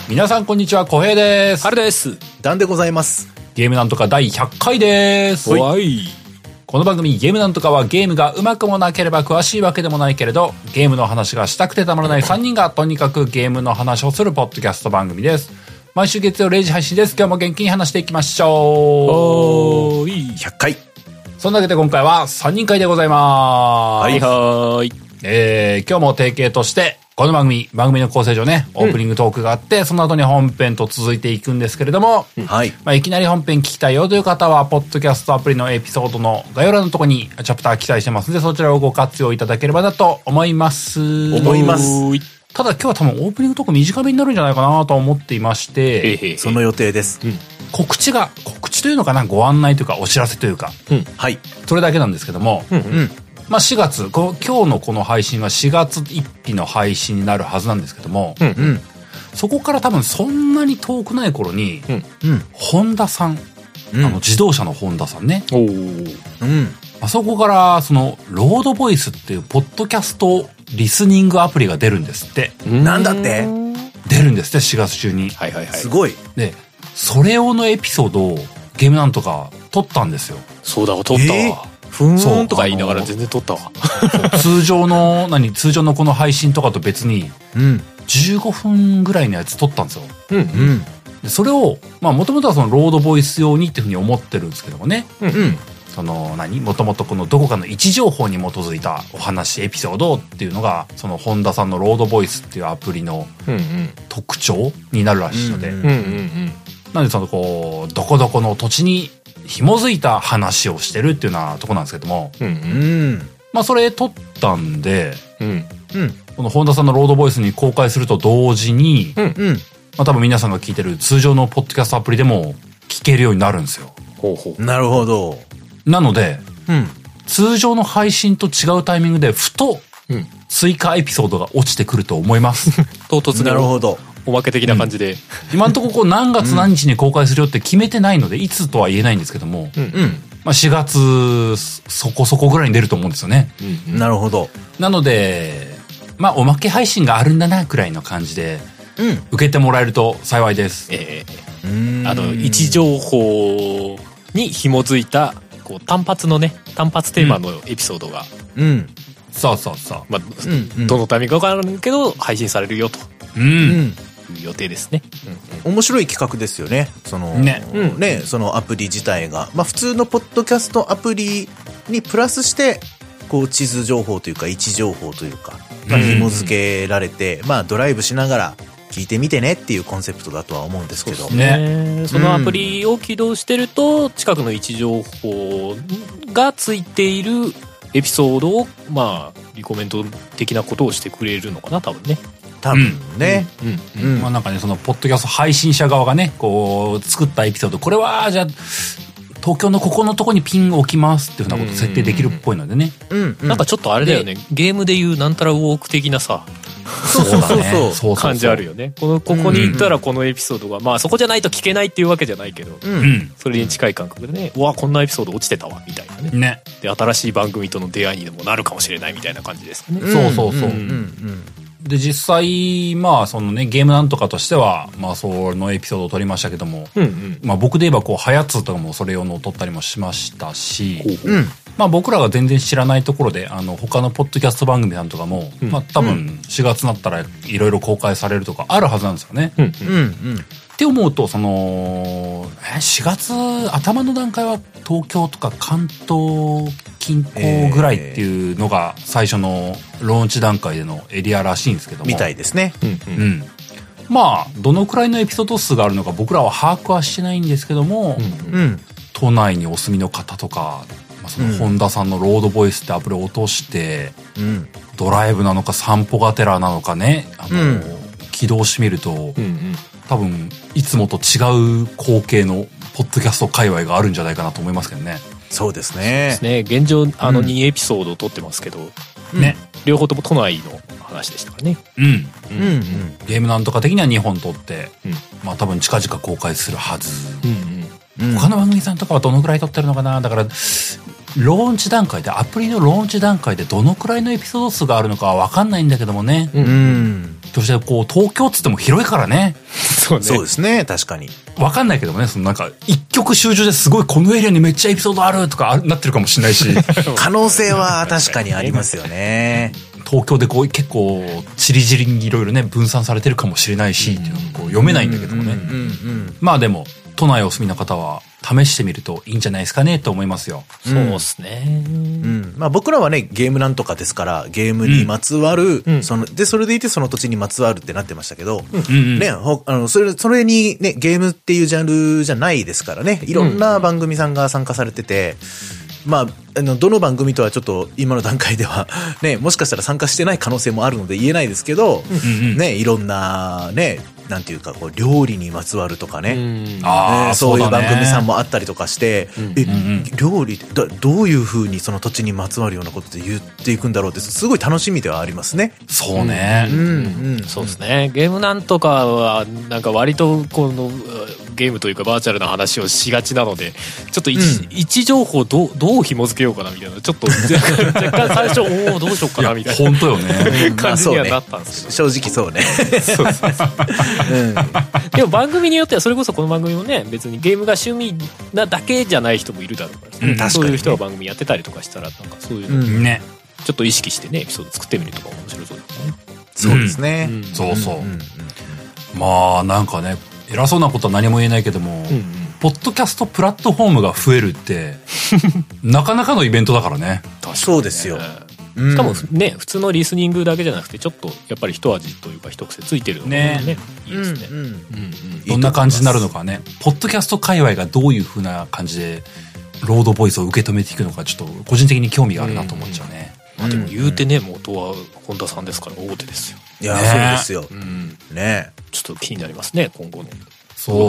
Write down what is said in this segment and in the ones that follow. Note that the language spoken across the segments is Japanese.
皆さんこんにちは、小平です。 春です。 ダンでございます。 ゲームなんとか第100回です。 はい。 この番組ゲームなんとかはゲームがうまくもなければ詳しいわけでもないけれど、ゲームの話がしたくてたまらない3人がとにかくゲームの話をするポッドキャスト番組です。毎週月曜0時配信です。今日も元気に話していきましょう。 100回。 そんなわけで今回は3人会でございます。 はいはい。 今日も定型としてこの番組の構成上ね、オープニングトークがあって、その後に本編と続いていくんですけれども、 はい。 いきなり本編聞きたいよという方は、ポッドキャストアプリのエピソードの概要欄のところにチャプター記載してますので、そちらをご活用いただければなと思います。ただ今日は多分オープニングトーク短めになるんじゃないかなと思っていまして、 その予定です。 告知というのかな、ご案内というかお知らせというか、 はい。 それだけなんですけども、4月、今日のこの配信は4月1日の配信になるはずなんですけども、そこから多分そんなに遠くない頃に、ホンダさん、自動車のホンダさんね。あそこからそのロードボイスっていうポッドキャストリスニングアプリが出るんですって。 なんだって？ 出るんですって、4月中に。 はいはいはい。 すごい。 で、それ用のエピソードをゲームなんとか撮ったんですよ。 そうだわ、撮ったわ。ふーんとか言いながら全然撮ったわ。 通常のこの配信とかと別に、15分ぐらいのやつ撮ったんですよ。でそれを、もともとはそのロードボイス用にっていうふうに思ってるんですけどもね。もともとこのどこかの位置情報に基づいたお話、エピソードっていうのが、そのホンダさんのロードボイスっていうアプリの特徴になるらしいので。なんでどこどこの土地に紐づいた話をしてるっていうようなとこなんですけども。それ撮ったんで、このホンダさんのロードボイスに公開すると同時に、多分皆さんが聞いてる通常のポッドキャストアプリでも聞けるようになるんですよ。 なるほど。 なので、通常の配信と違うタイミングでふと追加エピソードが落ちてくると思います。 唐突なるほど。 おまけ的な感じで。 今のところ何月何日に公開するよって決めてないので、いつとは言えないんですけども、4月そこそこぐらいに出ると思うんですよね。 なるほど。 なので、おまけ配信があるんだなくらいの感じで、受けてもらえると幸いです。 位置情報に紐づいた単発テーマのエピソードが、 そう。 どのタイミングかわからんけど配信されるよと。いう予定ですね。 面白い企画ですよね。そのアプリ自体が、普通のポッドキャストアプリにプラスして地図情報というか位置情報というか、紐付けられて、ドライブしながら聞いてみてねっていうコンセプトだとは思うんですけど、 そのアプリを起動してると近くの位置情報がついているエピソードをリコメント的なことをしてくれるのかな、多分ね。 そのポッドキャスト配信者側がね、作ったエピソード、これはじゃあ東京のここのとこにピン置きますっていうふうなこと設定できるっぽいのでね。 なんかちょっとあれだよね、ゲームでいうなんたらウォーク的なさ、 そう感じあるよね。ここに行ったらこのエピソードが、そこじゃないと聞けないっていうわけじゃないけど、それに近い感覚でね、うわこんなエピソード落ちてたわみたいなね。で新しい番組との出会いにでもなるかもしれないみたいな感じですかね。 そう。で実際そのね、ゲームなんとかとしてはそのエピソードを撮りましたけども、僕で言えばハヤツとかもそれ用のを撮ったりもしましたし、僕らが全然知らないところで他のポッドキャスト番組さんとかも、多分4月になったらいろいろ公開されるとかあるはずなんですよね。って思うと、4月頭の段階は東京とか関東近郊ぐらいっていうのが最初のローンチ段階でのエリアらしいんですけども、 みたいですね。 どのくらいのエピソード数があるのか僕らは把握はしてないんですけども、都内にお住みの方とか、そのホンダさんのロードボイスってアプリを落として、ドライブなのか散歩がてらなのかね、起動してみると、多分いつもと違う光景のポッドキャスト界隈があるんじゃないかなと思いますけどね。 そうですね。 現状2エピソードを撮ってますけど、両方とも都内の話でしたからね。 ゲームなんとか的には2本撮って、多分近々公開するはず。他の番組さんとかはどのくらい撮ってるのかな。だからローンチ段階で、アプリのローンチ段階でどのくらいのエピソード数があるのかは分かんないんだけどもね。そして東京っつっても広いからね。 そうですね、確かに。 わかんないけどもね、なんか、一曲集中ですごいこのエリアにめっちゃエピソードあるとかなってるかもしれないし。 可能性は確かにありますよね。 東京で結構、ちりぢりにいろいろね、分散されてるかもしれないし、っていうの読めないんだけどもね。まあでも、都内お住みの方は、試してみるといいんじゃないですかねと思いますよ。 そうですね。 まあ僕らはね、ゲームなんとかですから、ゲームにまつわる、それでいてその土地にまつわるってなってましたけど、ね、それにね、ゲームっていうジャンルじゃないですからね、いろんな番組さんが参加されてて、まあ、どの番組とはちょっと今の段階では、ね、もしかしたら参加してない可能性もあるので言えないですけど、ね、いろんな、ね、なんていうか、料理にまつわるとかね。そういう番組さんもあったりとかして、料理どういう風にその土地にまつわるようなことで言っていくんだろうって、すごい楽しみではありますね。 そうね。 そうですね。ゲームなんとかは、なんか割と、ゲームというかバーチャルな話をしがちなので、ちょっと位置情報どう紐付けようかなみたいな、ちょっと若干最初どうしようかなみたいな本当よね感じにはなったんですけど、 正直そうね。 でも番組によってはそれこそこの番組もね、別にゲームが趣味なだけじゃない人もいるだろうから、ね、そういう人が番組やってたりとかしたら、なんかそういうのね、ちょっと意識してねエピソード作ってみるとか面白そうですね。 そうですね。 そうそう。まあなんかね、偉そうなことは何も言えないけども、ポッドキャストプラットフォームが増えるってなかなかのイベントだからね。 そうですよ。 しかもね、普通のリスニングだけじゃなくて、ちょっとやっぱり一味というか一癖ついてるのね、いいですね。 どんな感じになるのかね。ポッドキャスト界隈がどういう風な感じでロードボイスを受け止めていくのか、ちょっと個人的に興味があるなと思っちゃうね。 でも言うてね、元は本田さんですから大手ですよ。 いや、そうですよ。ね、 ちょっと気になりますね、今後の。 そう。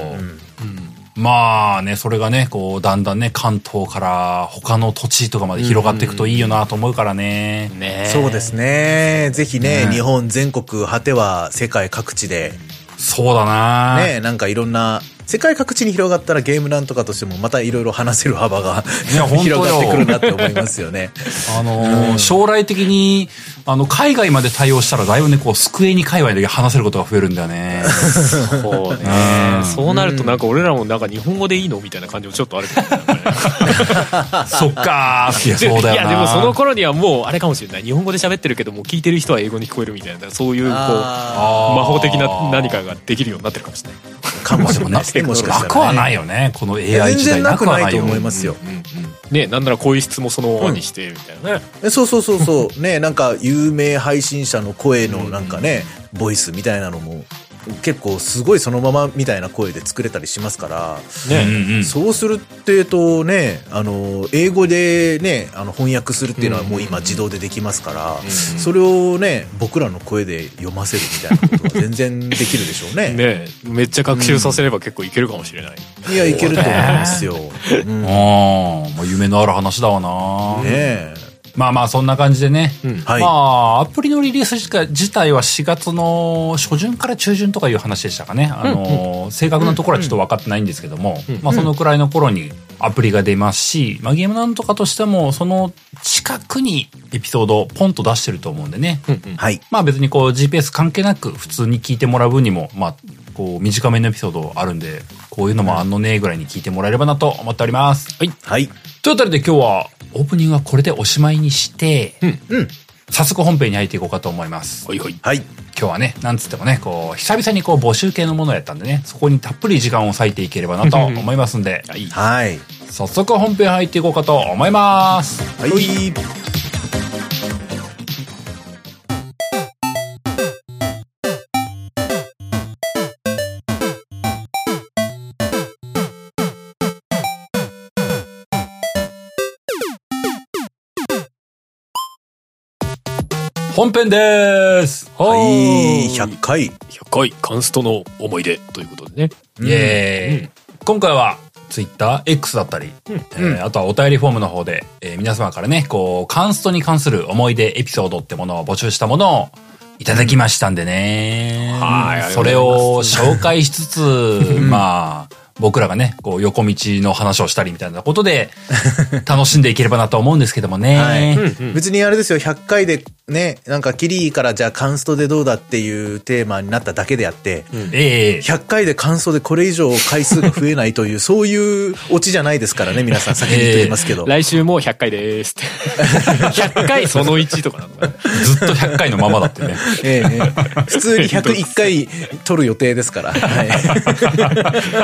まあね、それがね、だんだんね、関東から他の土地とかまで広がっていくといいよなと思うからね。 そうですね。ぜひね、日本全国果ては世界各地で。 そうだな。 ね、なんかいろんな、世界各地に広がったらゲームなんとかとしてもまたいろいろ話せる幅が広がってくるなって思いますよね。 将来的に、海外まで対応したらだいぶね、机に界隈で話せることが増えるんだよね。 そうね。そうなるとなんか俺らもなんか日本語でいいのみたいな感じもちょっとあるけどね。 そっかー。いや、そうだよな。 いや、でもその頃にはもうあれかもしれない。日本語で喋ってるけども聞いてる人は英語に聞こえるみたいな、そういう魔法的な何かができるようになってるかもしれない。 かもしれないですね。もしかしたら、ね。 なくはないよね。この AI 時代なくはないと思いますよ。 ね、なんなら声質もそのままにしてみたいなね。 そうね、なんか有名配信者の声のなんかね、ボイスみたいなのも結構すごいそのままみたいな声で作れたりしますから、ね、そうするってとね、英語でね、翻訳するっていうのはもう今自動でできますから、それをね、僕らの声で読ませるみたいなことは全然できるでしょうね。 ね、めっちゃ学習させれば結構いけるかもしれない。 いや、いけると思いますよ。 夢のある話だわな。 ね。 まあまあそんな感じでね、まあアプリのリリース自体は4月の初旬から中旬とかいう話でしたかね。正確なところはちょっと分かってないんですけども、まあそのくらいの頃にアプリが出ますし、まあゲームなんとかとしてもその近くにエピソードをポンと出してると思うんでね。まあ別にGPS 関係なく普通に聞いてもらう分にも、まあ短めのエピソードあるんで、こういうのもあんのねぐらいに聞いてもらえればなと思っております。 はい。 というあたりで今日はオープニングはこれでおしまいにして、早速本編に入っていこうかと思います。 はい。 今日はね、なんつってもね、久々に募集系のものをやったんでね、そこにたっぷり時間を割いていければなと思いますんで、 はい。 早速本編入っていこうかと思います。 はい。 本編です。 はい、100回。 100回、カンストの思い出ということでね。 イエーイ。今回は、Twitter、X だったり、あとはお便りフォームの方で、皆様からね、カンストに関する思い出エピソードってものを募集したものをいただきましたんでね。それを紹介しつつ、まあ、僕らがね、横道の話をしたりみたいなことで、楽しんでいければなと思うんですけどもね。 別にあれですよ、100回でね、なんかキリからじゃあカンストでどうだっていうテーマになっただけであって、100回でカンストでこれ以上回数が増えないという、そういうオチじゃないですからね、皆さん先に言っておりますけど。 来週も100回でーすって。100回その1とかなのかな。 ずっと100回のままだってね。 普通に101回撮る予定ですから。はい。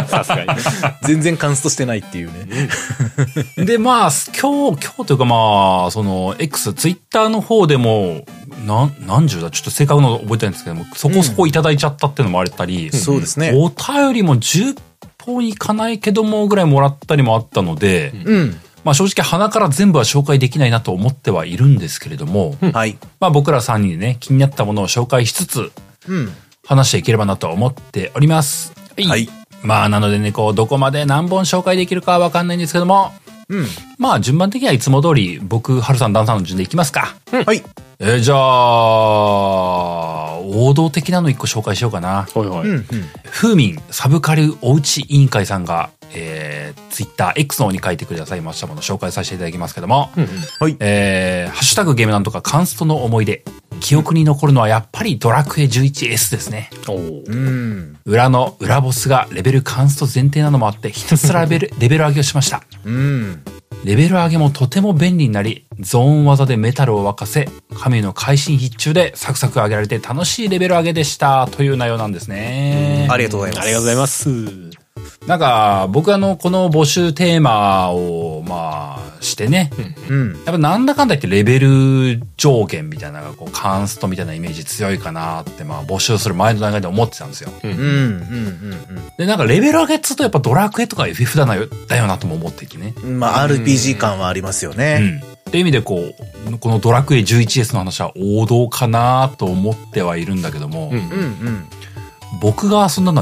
さすがにね。 全然カンストしてないっていうね。 で、まあ、今日というかまあ、その、X、ツイッターの方でも、何十だちょっと正確なの覚えてないんですけども、そこそこいただいちゃったっていうのもあったり、 そうですね。 お便りも10本いかないけどもぐらいもらったりもあったので、まあ正直鼻から全部は紹介できないなと思ってはいるんですけれども、 はい。 まあ僕ら3人でね、気になったものを紹介しつつ、話していければなと思っております。 はい。 まあなのでね、こう、どこまで何本紹介できるかはわかんないんですけども、まあ順番的にはいつも通り僕、ハルさん、ダンさんの順でいきますか。 はい。 じゃあ、王道的なの一個紹介しようかな。 はいはい。 フーミンサブカルおうち委員会さんが、ツイッター X の方に書いてくださいましたものを紹介させていただきますけども、 はい。 ハッシュタグゲームなんとかカンストの思い出。記憶に残るのはやっぱりドラクエ 11S ですね。裏の裏ボスがレベルカンスト前提なのもあってひたすらレベル上げをしました。レベル上げもとても便利になり、ゾーン技でメタルを沸かせ、神の会心必中でサクサク上げられて楽しいレベル上げでしたという内容なんですね。 ありがとうございます。 ありがとうございます。 なんか、僕この募集テーマを、まあ、してね。やっぱなんだかんだ言ってレベル上限みたいなのが、こう、カンストみたいなイメージ強いかなって、まあ、募集する前の段階で思ってたんですよ。で、なんかレベル上げっつうとやっぱドラクエとか FF だよなとも思っていてね。 まあ、RPG 感はありますよね。 っていう意味でこのドラクエ 11S の話は王道かなと思ってはいるんだけども、僕が遊んだのは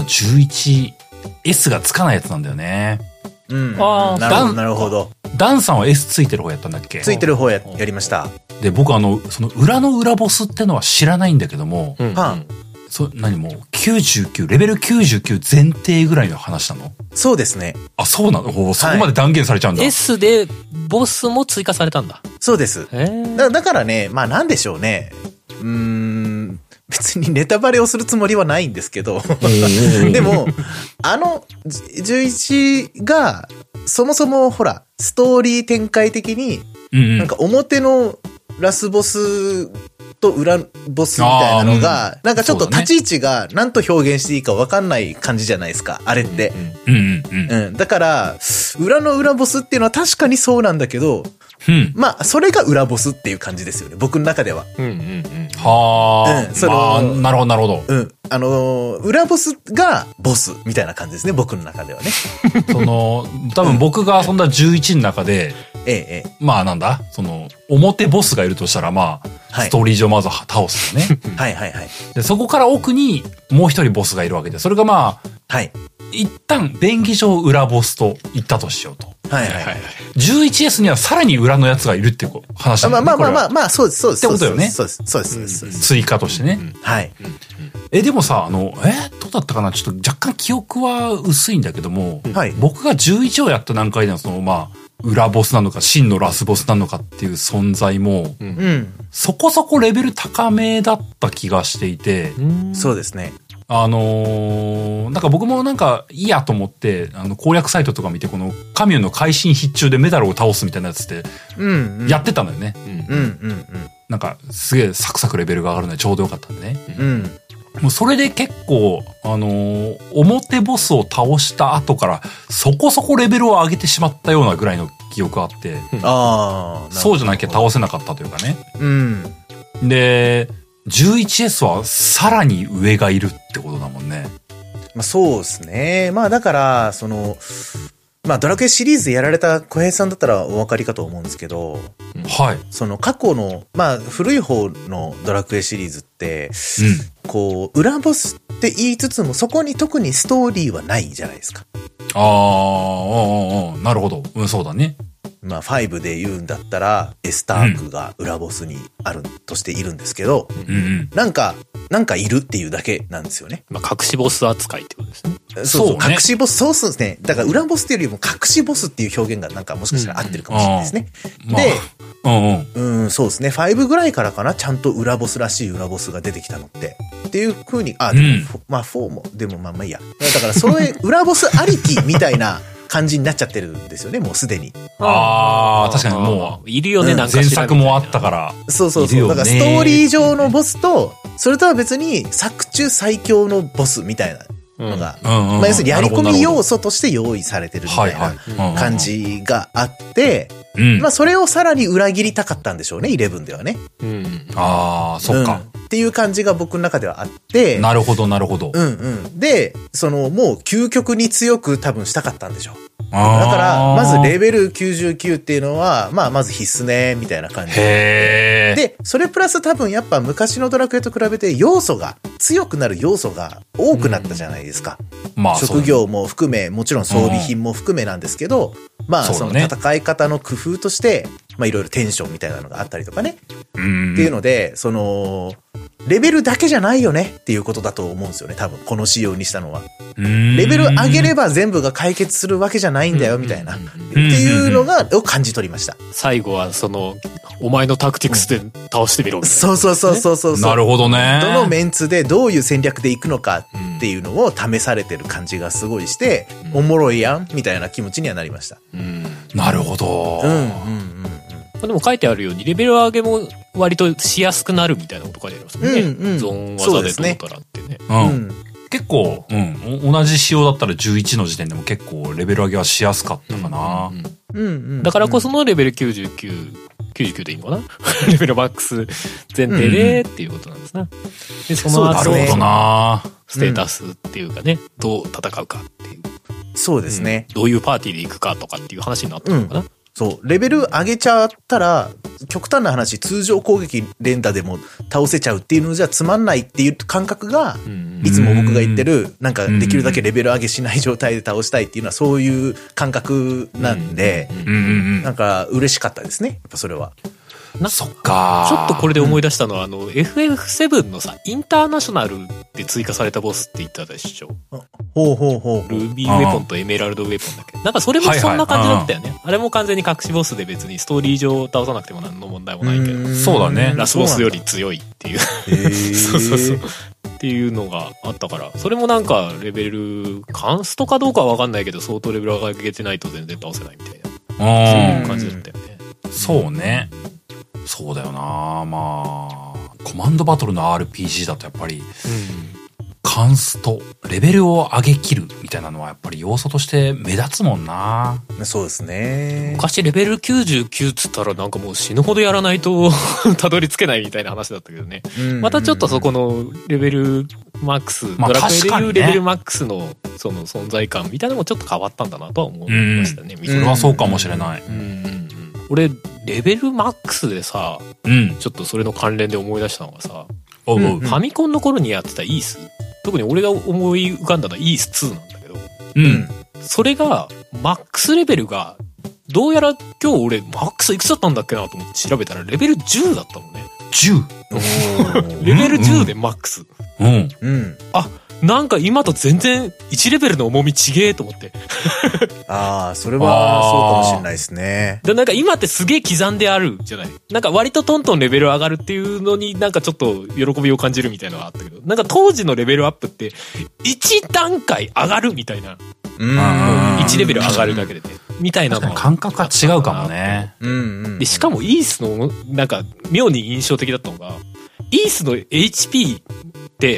11S がつかないやつなんだよね。 なるほど。 ダンさんは S ついてる方やったんだっけ？ ついてる方やりました。 で、僕その裏の裏ボスってのは知らないんだけども、何もうレベル99前提ぐらいの話なの？ そうですね。 あ、そうなの？そこまで断言されちゃうんだ。 S でボスも追加されたんだ。 そうです。だからね、まあなんでしょうね。別にネタバレをするつもりはないんですけど。でも、11が、そもそもほら、ストーリー展開的に、なんか表のラスボスと裏ボスみたいなのが、なんかちょっと立ち位置が何と表現していいか分かんない感じじゃないですか、あれって。だから、裏の裏ボスっていうのは確かにそうなんだけど、まあ、それが裏ボスっていう感じですよね、僕の中では。 はあ。なるほど、なるほど。裏ボスがボスみたいな感じですね、僕の中ではね。 多分僕が遊んだ11の中で、まあなんだ表ボスがいるとしたら、まあ、ストーリー上まず倒すよね。で、そこから奥にもう一人ボスがいるわけで、それがまあ、一旦、便宜上裏ボスと言ったとしようと。11S にはさらに裏のやつがいるっていう話なんだね。 まあ、そうです。 ってことよね。 そうです。 追加としてね。 はい。 でもさ、どうだったかな、ちょっと若干記憶は薄いんだけども、僕が11をやった段階でのまあ、裏ボスなのか、真のラスボスなのかっていう存在も、そこそこレベル高めだった気がしていて、 そうですね。 なんか僕もなんかいいやと思って、攻略サイトとか見て、このカミュンの会心必中でメダルを倒すみたいなやつって、やってたのよね。なんかすげえサクサクレベルが上がるのでちょうどよかったんでね。もうそれで結構、表ボスを倒した後から、そこそこレベルを上げてしまったようなぐらいの記憶があって、そうじゃなきゃ倒せなかったというかね。で、11S はさらに上がいるってことだもんね。 まあそうですね。まあだから、まあドラクエシリーズやられた小平さんだったらお分かりかと思うんですけど、過去の、まあ古い方のドラクエシリーズって、こう、裏ボスって言いつつもそこに特にストーリーはないじゃないですか。 なるほど。そうだね。 まあ5で言うんだったらエスタークが裏ボスにあるとしているんですけど、なんかいるっていうだけなんですよね。 まあ隠しボス扱いってことですね。 そう、隠しボス、そうですね。だから裏ボスっていうよりも隠しボスっていう表現がなんかもしかしたら合ってるかもしれないですね。 そうですね。5ぐらいからかな、ちゃんと裏ボスらしい裏ボスが出てきたのって。っていう風に、でも、まあ4も、でもまあいいや。だからそれ、裏ボスありきみたいな感じになっちゃってるんですよね、もうすでに。 確かにもう、 いるよね、なんか前作もあったから。 そう。だからストーリー上のボスと、それとは別に作中最強のボスみたいな。のが、まあ要するにやり込み要素として用意されてるみたいな感じがあって、まあそれをさらに裏切りたかったんでしょうね、11ではね。 そっか。 っていう感じが僕の中ではあって。 なるほど。 で、もう究極に強く多分したかったんでしょう。だから、まずレベル99っていうのは、まあまず必須ね、みたいな感じ。で、それプラス多分やっぱ昔のドラクエと比べて強くなる要素が多くなったじゃないですか。まあ、職業も含め、もちろん装備品も含めなんですけど、まあその戦い方の工夫として、まあいろいろテンションみたいなのがあったりとかね。っていうので、レベルだけじゃないよねっていうことだと思うんですよね、多分この仕様にしたのは。レベル上げれば全部が解決するわけじゃないんだよみたいなっていうのを感じ取りました。 最後はお前のタクティクスで倒してみろみたいな、 そう。 なるほどね。 どのメンツでどういう戦略でいくのかっていうのを試されてる感じがすごいして、おもろいやんみたいな気持ちにはなりました。 なるほど。 でも書いてあるようにレベル上げも割としやすくなるみたいなこと書いてありますもんね。ゾーン技でどうたらってね。 結構、同じ仕様だったら11の時点でも結構レベル上げはしやすかったかな。 だからこそのレベル99でいいのかなレベルマックス前提でっていうことなんですね。で、その後、ステータスっていうかね、どう戦うかっていう。 そうですね。 どういうパーティーで行くかとかっていう話になったのかな。 そう。レベル上げちゃったら、極端な話、通常攻撃連打でも倒せちゃうっていうのじゃつまんないっていう感覚が、いつも僕が言ってる、なんかできるだけレベル上げしない状態で倒したいっていうのはそういう感覚なんで、なんか嬉しかったですね。やっぱそれは。 そっか。 ちょっとこれで思い出したのは、FF7 のさ、インターナショナルで追加されたボスって言ったでしょ。ルビーウェポンとエメラルドウェポンだっけ。なんかそれもそんな感じだったよね。あれも完全に隠しボスで別にストーリー上倒さなくても何の問題もないけど。 そうだね。 ラスボスより強いっていう。そう。っていうのがあったから、それもなんかレベル、カンストかどうかはわかんないけど、相当レベル上げてないと全然倒せないみたいな。そういう感じだったよね。 そうね。そうだよな。まあコマンドバトルの RPG だとやっぱり、カンストレベルを上げきるみたいなのはやっぱり要素として目立つもんな。 そうですね。 昔レベル99っつったらなんかもう死ぬほどやらないとたどり着けないみたいな話だったけどね。またちょっとそこのレベルマックス、ドラクエでいうレベルマックスのその存在感みたいなのもちょっと変わったんだなとは思いましたね。 それはそうかもしれない。 俺レベルマックスでさ、ちょっとそれの関連で思い出したのがさ、ファミコンの頃にやってたイース、特に俺が思い浮かんだのはイース2なんだけど、それがマックスレベルがどうやら今日俺マックスいくつだったんだっけなと思って調べたらレベル10だったのね。 10？ レベル10でマックス。あ、なんか今と全然1レベルの重みちげえと思って。 ああ、それはそうかもしれないですね。 で、なんか今ってすげえ刻んであるじゃない。なんか割とトントンレベル上がるっていうのになんかちょっと喜びを感じるみたいなのがあったけど、なんか当時のレベルアップって1段階上がるみたいな。1レベル上がるだけでね。みたいなの感覚が違うかもね。 で、しかもイースのなんか妙に印象的だったのが、イースの HP って、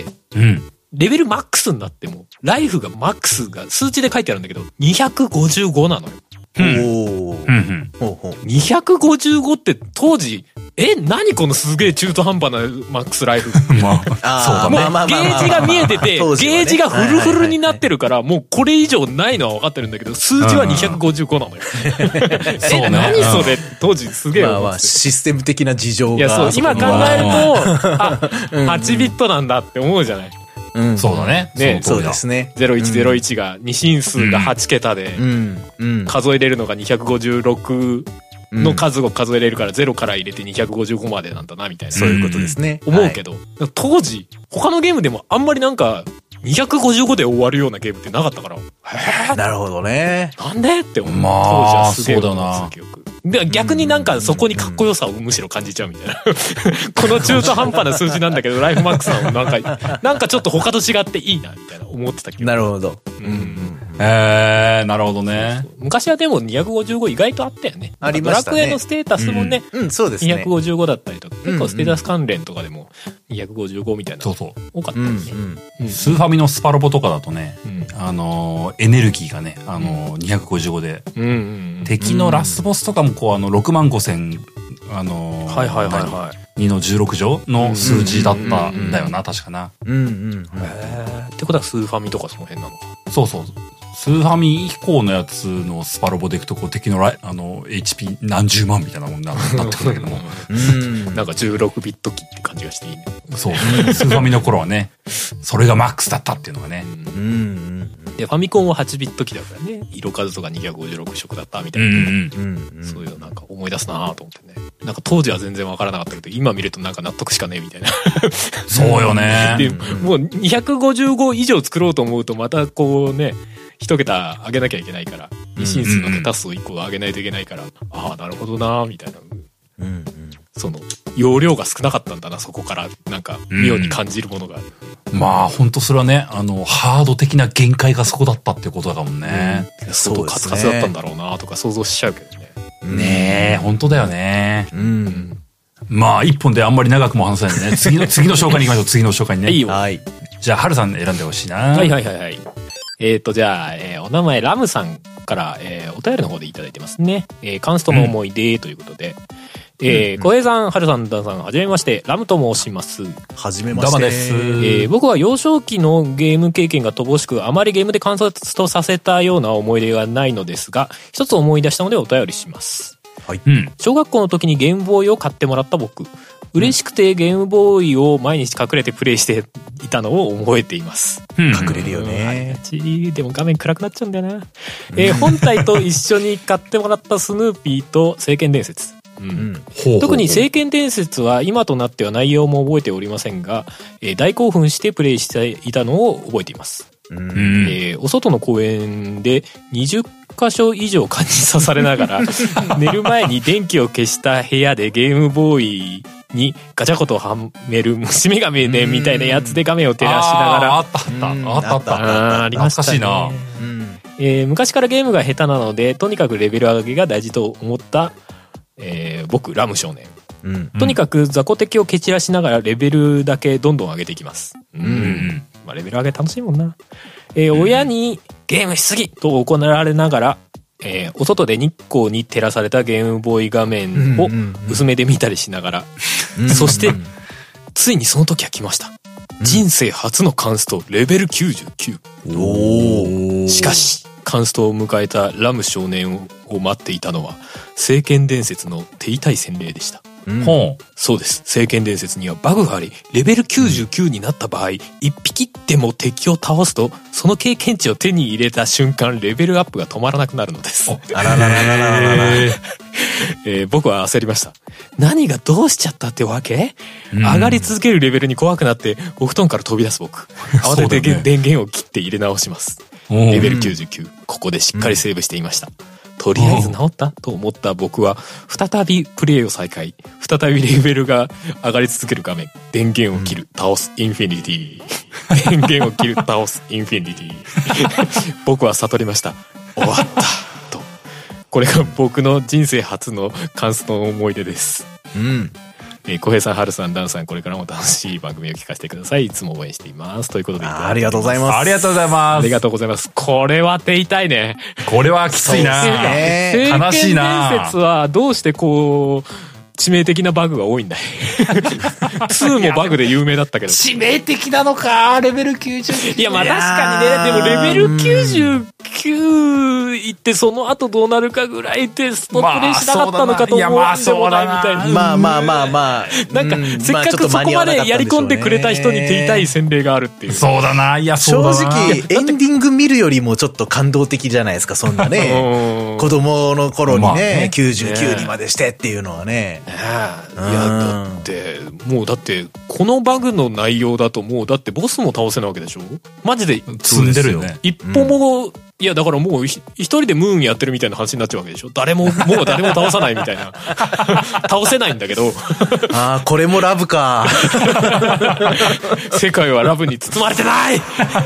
レベルマックスになっても、ライフがマックスが数値で書いてあるんだけど、255なのよ。255って当時、何このすげえ中途半端なマックスライフ。そうだね。もうゲージが見えてて、ゲージがフルフルになってるから、もうこれ以上ないのは分かってるんだけど、数字は255なのよ。そうね。何それ当時すげえ思って。 システム的な事情が。 いや、そう、今考えると、8ビットなんだって思うじゃない。 そうだね。 そうですね。 0101が、2進数が8桁で、数えれるのが256の数を数えれるから0から入れて255までなんだな、みたいな。 そういうことですね。 思うけど、当時、他のゲームでもあんまりなんか、255で終わるようなゲームってなかったから。 なるほどね。 なんでって思う。 まあ、そうだな。 で逆になんかそこにかっこよさをむしろ感じちゃうみたいな。この中途半端な数字なんだけど、ライフマックスさんもなんかちょっと他と違っていいなみたいな思ってたけど。 なるほど。 なるほどね。 昔はでも255意外とあったよね。 ありましたね。 ドラクエのステータスもね、 そうですね。 255だったりとか、結構ステータス関連とかでも255みたいな。そうそう。多かったよね。 スーファミのスパロボとかだとね、エネルギーがね、255で、敵のラスボスとかもこう65000、2の16乗の数字だったんだよな、確かな。 ってことはスーファミとかその辺なのか。 そうそう。スーファミ以降のやつのスパロボでいくと、こう敵のHP 何十万みたいなもんになってくるんだけども。 なんか16ビット機って感じがしていいね。 そう。スーファミの頃はね、それがマックスだったっていうのがね。 で、ファミコンは8ビット機だからね、色数とか256色だったみたいな。そういうのなんか思い出すなぁと思ってね。なんか当時は全然わからなかったけど、今見るとなんか納得しかねえみたいな。 そうよね。 で、もう255以上作ろうと思うとまたこうね、一桁上げなきゃいけないから、二進数の桁数を1個上げないといけないから、ああ、なるほどなぁ、みたいな。その、容量が少なかったんだな、そこから、なんか、妙に感じるものがある。 まあ、本当それはね、ハード的な限界がそこだったってことだもんね。 相当カツカツだったんだろうなとか想像しちゃうけどね。 ねえ、本当だよね。まあ、一本であんまり長くも話せないんでね。次の紹介に行きましょう、次の紹介にね。 いいよ。 じゃあ、はるさん選んでほしいな。 はい。じゃあ、お名前ラムさんから、お便りの方でいただいてますね。カンストの思い出ということで。小平さん、はるさん、ダンさん、はじめまして、ラムと申します。 はじめまして。 ダマです。 僕は幼少期のゲーム経験が乏しく、あまりゲームで観察とさせたような思い出がないのですが、一つ思い出したのでお便りします。 はい。 小学校の時にゲームボーイを買ってもらった僕。嬉しくてゲームボーイを毎日隠れてプレイしていたのを覚えています。 隠れるよね。 でも画面暗くなっちゃうんだよな。本体と一緒に買ってもらったスヌーピーと聖剣伝説。特に聖剣伝説は今となっては内容も覚えておりませんが、大興奮してプレイしていたのを覚えています。お外の公園で20箇所以上蚊に刺されながら寝る前に電気を消した部屋でゲームボーイにガチャコとはめる虫眼鏡でみたいなやつで画面を照らしながらありましたね。昔からゲームが下手なのでとにかくレベル上げが大事と思った僕ラム少年、とにかく雑魚敵を蹴散らしながらレベルだけどんどん上げていきます。まあ、レベル上げ楽しいもんな。親にゲームしすぎと怒られながら、お外で日光に照らされたゲームボーイ画面を薄めで見たりしながら、そしてついにその時は来ました。人生初のカンストレベル99。しかしカンストを迎えたラム少年を待っていたのは聖剣伝説の手痛い洗礼でした。そうです。聖剣伝説にはバグがあり、レベル99になった場合、一匹でも敵を倒すと、その経験値を手に入れた瞬間、レベルアップが止まらなくなるのです。僕は焦りました。何がどうしちゃったってわけ？上がり続けるレベルに怖くなって、お布団から飛び出す僕。慌てて電源を切って入れ直します。レベル99、ここでしっかりセーブしていました。とりあえず治ったと思った僕は再びプレイを再開。再びレベルが上がり続ける画面。電源を切る、倒す、インフィニティ。電源を切る、倒す、インフィニティ。僕は悟りました。終わったと。これが僕の人生初のカンストの思い出です。小平さん、はるさん、ダンさん、これからも楽しい番組を聞かせてください。いつも応援しています。ということでありがとうございます。 ありがとうございます。 ありがとうございます。これは手痛いね。 これはきついな。悲しいな。 伝説はどうしてこう、致命的なバグが多いんだい。2もバグで有名だったけど。 致命的なのか、レベル99。 いや、まあ確かにね、でもレベル99いってその後どうなるかぐらいでストップレイしなかったのかと思うんでもないみたいな。 まあ。 なんか、せっかくそこまでやり込んでくれた人に手痛い洗礼があるっていう。 そうだな、いや、 正直、エンディング見るよりもちょっと感動的じゃないですか、そんなね。子供の頃にね、99にまでしてっていうのはね。 いや、だって、このバグの内容だともう、だってボスも倒せないわけでしょ？マジで。 積んでるよね。 一歩もいや、だからもう一人でムーンやってるみたいな話になっちゃうわけでしょ。もう誰も倒さないみたいな。倒せないんだけど。 ああ、これもラブか。 世界はラブに包まれてない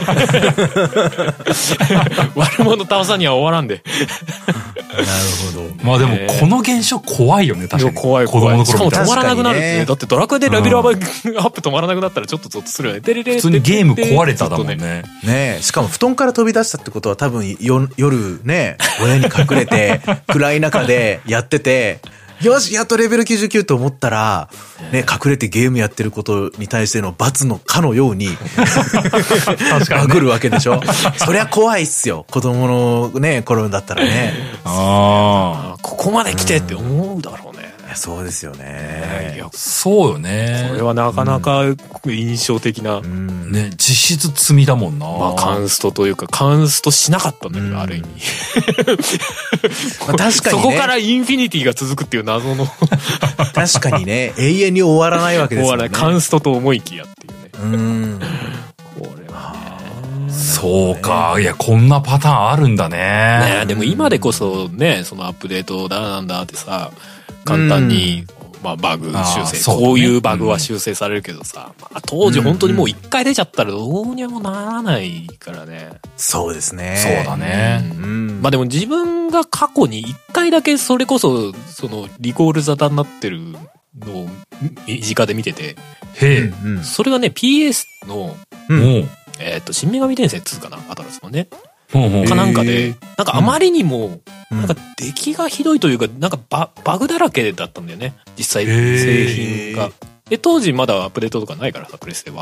悪者倒さには終わらんで。 なるほど。 まあでも、この現象怖いよね、確かに。 怖い。 子供の頃しかも止まらなくなるってね。だってドラクエでレベルアップ止まらなくなったらちょっとゾッとするよね。 普通にゲーム壊れただもんね。 ねえ、しかも布団から飛び出したってことは多分夜ね、親に隠れて、暗い中でやってて、よし、やっとレベル99と思ったら、ね、隠れてゲームやってることに対しての罰のかのように、バグるわけでしょ。そりゃ怖いっすよ。子供のね、頃だったらね。 ああ、ここまで来てって思うだろうね。 そうですよね。 そうよね。 これはなかなか印象的な。 ね、実質積みだもんな。 まあ、カンストというか、カンストしなかったんだけど、ある意味。 まあ確かにね。 そこからインフィニティが続くっていう謎の。 確かにね、永遠に終わらないわけですよね。 カンストと思いきやっていうね。これはね。 そうか。いや、こんなパターンあるんだね。 ね、でも今でこそね、そのアップデートだなんだってさ、簡単に、まあバグ修正、こういうバグは修正されるけどさ、まあ当時本当にもう一回出ちゃったらどうにもならないからね。 そうですね。 そうだね。 まあでも自分が過去に一回だけそれこそ、そのリコール沙汰になってるのを身近で見てて、それがね、PS の、新女神転生2かな、アトラスのね。かなんかで、なんかあまりにも、なんか出来がひどいというか、なんかバグだらけだったんだよね。実際、製品が。当時まだアップデートとかないからさ、プレステ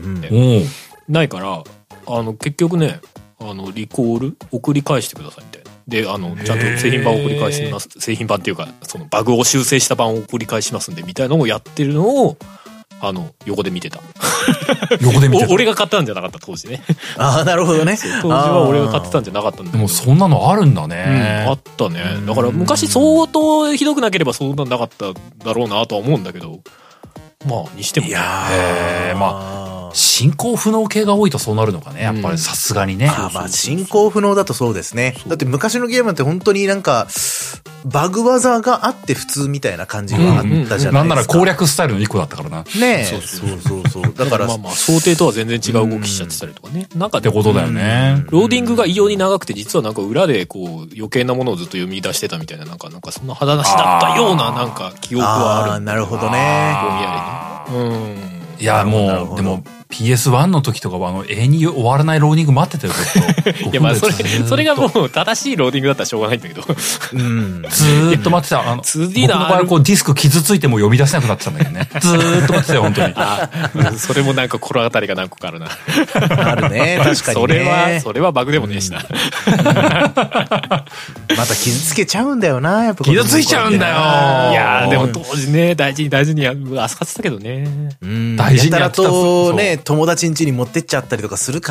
1。ないから、結局ね、リコール送り返してくださいみたいな。で、ちゃんと製品版を送り返します。製品版っていうか、そのバグを修正した版を送り返しますんで、みたいなのをやってるのを、横で見てた。 横で見てた。 俺が買ったんじゃなかった、当時ね。 ああ、なるほどね。 当時は俺が買ってたんじゃなかったんだけど。 でもそんなのあるんだね。 あったね。だから昔相当ひどくなければそんななかっただろうなとは思うんだけど。まあ、にしてもね。 まあ、進行不能系が多いとそうなるのかね。やっぱりさすがにね。 まあ、進行不能だとそうですね。だって昔のゲームって本当になんか、バグ技があって普通みたいな感じがあったじゃないですか。 なんなら攻略スタイルの一個だったからな。 ねえ。そう。だから。 まあまあ、想定とは全然違う動きしちゃってたりとかね。なんかってことだよね。 ローディングが異様に長くて、実はなんか裏でこう、余計なものをずっと読み出してたみたいな、なんかそんな話だったような、なんか記憶はある。 ああ、なるほどね。 ぼんやりね。 いや、もう、でも、PS1 の時とかは永遠に終わらないローディング待ってたよ、ずっと。 いや、まあ、それがもう正しいローディングだったらしょうがないんだけど。ずーっと待ってた。 2D 僕の場合、こう、ディスク傷ついても呼び出せなくなってたんだけどね。ずーっと待ってたよ、本当に。 それもなんか心当たりが何個かあるな。 あるね、確かにね。 それはバグでもねえしな。 また傷つけちゃうんだよな、やっぱ。 傷ついちゃうんだよ。 いやでも当時ね、大事に扱ってたけどね。 大事にやってたとね、友達ん家に持ってっちゃったりとかするから。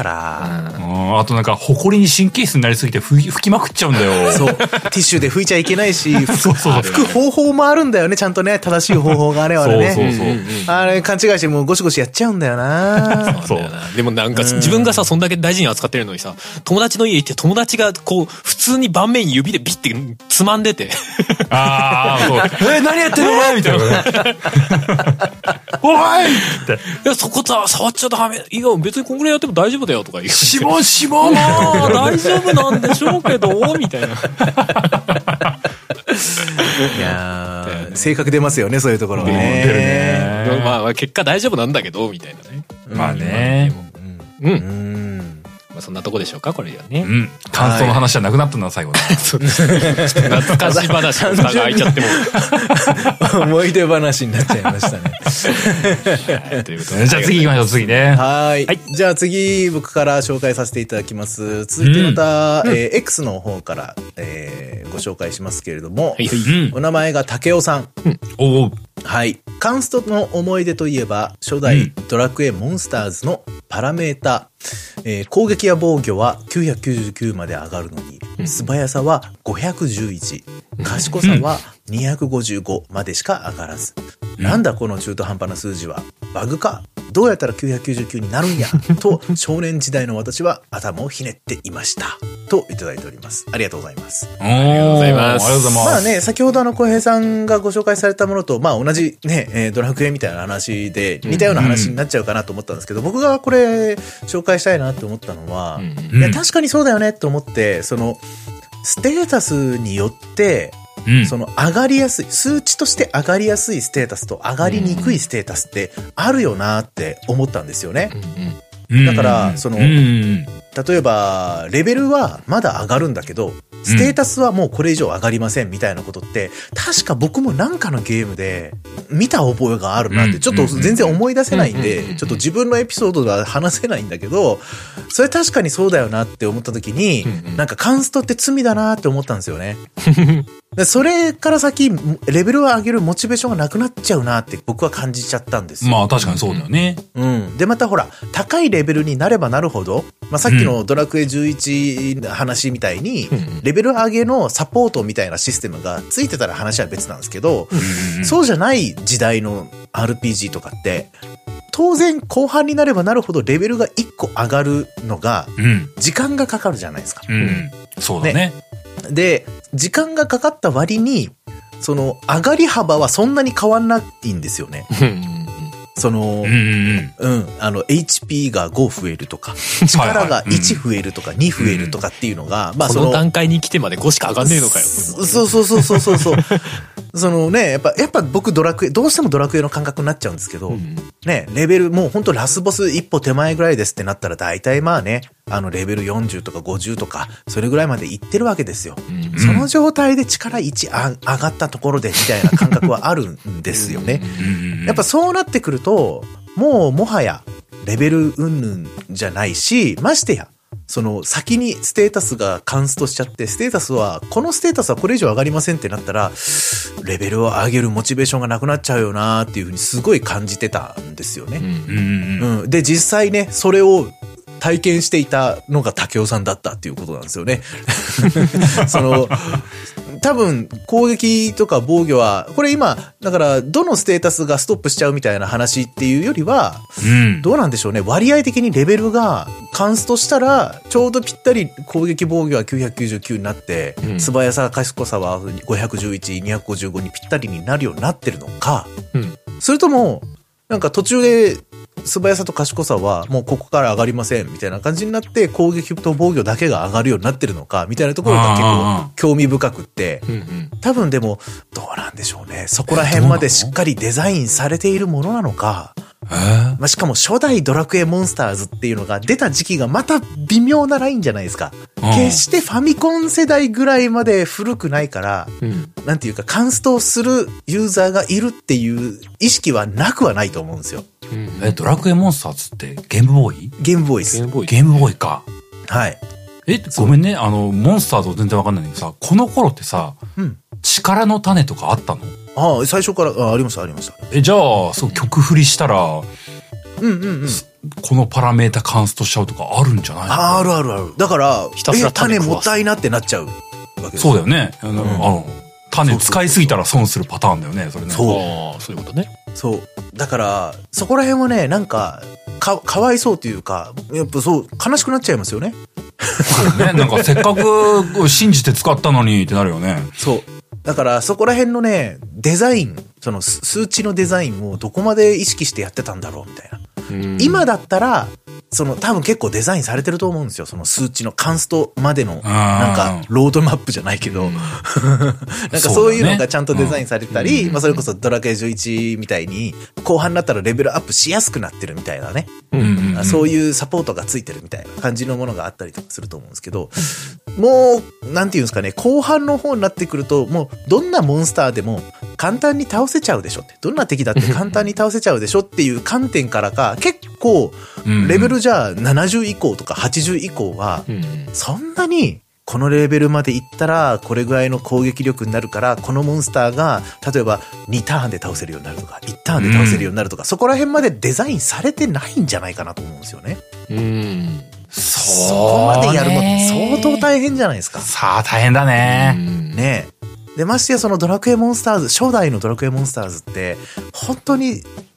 あとなんか、埃に神経質になりすぎて拭きまくっちゃうんだよ。 そう。ティッシュで拭いちゃいけないし、拭く方法もあるんだよね、ちゃんとね。正しい方法があれはね。そう。あれ、勘違いしてもうゴシゴシやっちゃうんだよな。 そう。でもなんか、自分がさ、そんだけ大事に扱ってるのにさ、友達の家行って友達がこう、普通に盤面に指でビッてつまんでて。 ああ、そう。何やってんのお前みたいな。おいって。 いや、そこさ、触っちゃダメ。いや、別にこんぐらいやっても大丈夫だよとか言う。 しぼも大丈夫なんでしょうけど、みたいな。いやー、性格出ますよね、そういうところはね。 出るね。 まあ、結果大丈夫なんだけど、みたいなね。 まあね。 そんなとこでしょうか、これはね。 感想の話じゃなくなったのは最後だ。 懐かし話の蓋が開いちゃっても。 思い出話になっちゃいましたね。 じゃあ次行きましょう、次ね。 はい。じゃあ次、僕から紹介させていただきます。続いてまた、X の方から、ご紹介しますけれども、お名前が竹雄さん。はい。カンストの思い出といえば、初代ドラクエモンスターズのパラメータ、攻撃や防御は999まで上がるのに、素早さは511、賢さは255までしか上がらず。なんだこの中途半端な数字は。バグかどうやったら999になるんやと少年時代の私は頭をひねっていましたといただいております。ありがとうございます。 ありがとうございます。 まあね、先ほど小平さんがご紹介されたものと、まあ同じね、ドラクエみたいな話で似たような話になっちゃうかなと思ったんですけど、僕がこれ紹介したいなと思ったのは、いや確かにそうだよねと思って、そのステータスによってその上がりやすい、数値として上がりやすいステータスと上がりにくいステータスってあるよなって思ったんですよね。だから、例えば、レベルはまだ上がるんだけど、ステータスはもうこれ以上上がりませんみたいなことって、確か僕もなんかのゲームで見た覚えがあるなって、ちょっと全然思い出せないんで、ちょっと自分のエピソードでは話せないんだけど、それ確かにそうだよなって思った時に、なんかカンストって罪だなって思ったんですよね。それから先、レベルを上げるモチベーションがなくなっちゃうなって僕は感じちゃったんですよ。 まあ確かにそうだよね。 で、またほら、高いレベルになればなるほど、まあさっきのドラクエ11の話みたいに、レベル上げのサポートみたいなシステムがついてたら話は別なんですけど、そうじゃない時代の RPG とかって、当然後半になればなるほどレベルが1個上がるのが、時間がかかるじゃないですか。 そうだね。 で、時間がかかった割に、その上がり幅はそんなに変わんないんですよね。その、HP が5増えるとか、力が1増えるとか2増えるとかっていうのが、まあその段階に来てまで5しか上がんねえのかよ。 そう。そのね、やっぱ僕どうしてもドラクエの感覚になっちゃうんですけど、ね、レベルもうほんとラスボス一歩手前ぐらいですってなったら大体まあね、レベル40とか50とか、それぐらいまでいってるわけですよ。その状態で力1上がったところでみたいな感覚はあるんですよね。やっぱそうなってくると、もはやレベル云々じゃないし、ましてや、その先にステータスがカンストしちゃって、このステータスはこれ以上上がりませんってなったら、レベルを上げるモチベーションがなくなっちゃうよなーっていうふうにすごい感じてたんですよね。で、実際ね、それを体験していたのが武雄さんだったっていうことなんですよね。多分攻撃とか防御は、これ今、だからどのステータスがストップしちゃうみたいな話っていうよりは、どうなんでしょうね。割合的にレベルがカンストしたら、ちょうどぴったり攻撃防御は999になって、素早さ、賢さは511、255にぴったりになるようになってるのか、それとも、なんか途中で、素早さと賢さはもうここから上がりませんみたいな感じになって攻撃と防御だけが上がるようになってるのかみたいなところが結構興味深くって、多分でもどうなんでしょうね。そこら辺までしっかりデザインされているものなのか、まあ、しかも初代ドラクエモンスターズっていうのが出た時期がまた微妙なラインじゃないですか。決してファミコン世代ぐらいまで古くないから、なんていうかカンストするユーザーがいるっていう意識はなくはないと思うんですよ。 ドラクエモンスターズってゲームボーイ？ ゲームボーイです。 ゲームボーイか。 はい。 ごめんね。モンスターズ全然わかんないんだけどさ、この頃ってさ、力の種とかあったの？ 最初からありました。 じゃあ、そう、曲振りしたら、このパラメータカンストしちゃうとかあるんじゃないの？ ある。だから、ひたすら種もったいなってなっちゃうわけです。 そうだよね。種使いすぎたら損するパターンだよね、それね。 そういうことね。 そう。だから、そこら辺はね、なんか、かわいそうというか、やっぱそう、悲しくなっちゃいますよね。 そうね。なんかせっかく信じて使ったのにってなるよね。 そう。だからそこら辺のね、デザイン、その数値のデザインをどこまで意識してやってたんだろうみたいな。今だったら、多分結構デザインされてると思うんですよ。その数値のカンストまでの、なんか、ロードマップじゃないけど、なんかそういうのがちゃんとデザインされてたり、まあそれこそドラクエ11みたいに、後半になったらレベルアップしやすくなってるみたいなね。そういうサポートがついてるみたいな感じのものがあったりとかすると思うんですけど、もう、なんていうんですかね、後半の方になってくると、もう、どんなモンスターでも簡単に倒せちゃうでしょって。どんな敵だって簡単に倒せちゃうでしょっていう観点からか、結構、レベルじゃあ70以降とか80以降は、そんなに、このレベルまでいったら、これぐらいの攻撃力になるから、このモンスターが、例えば2ターンで倒せるようになるとか、1ターンで倒せるようになるとか、そこら辺までデザインされてないんじゃないかなと思うんですよね。そこまでやるのって相当大変じゃないですか。 さあ、大変だね。 ねえ。で、ましてやそのドラクエモンスターズ、初代のドラクエモンスターズって、本当に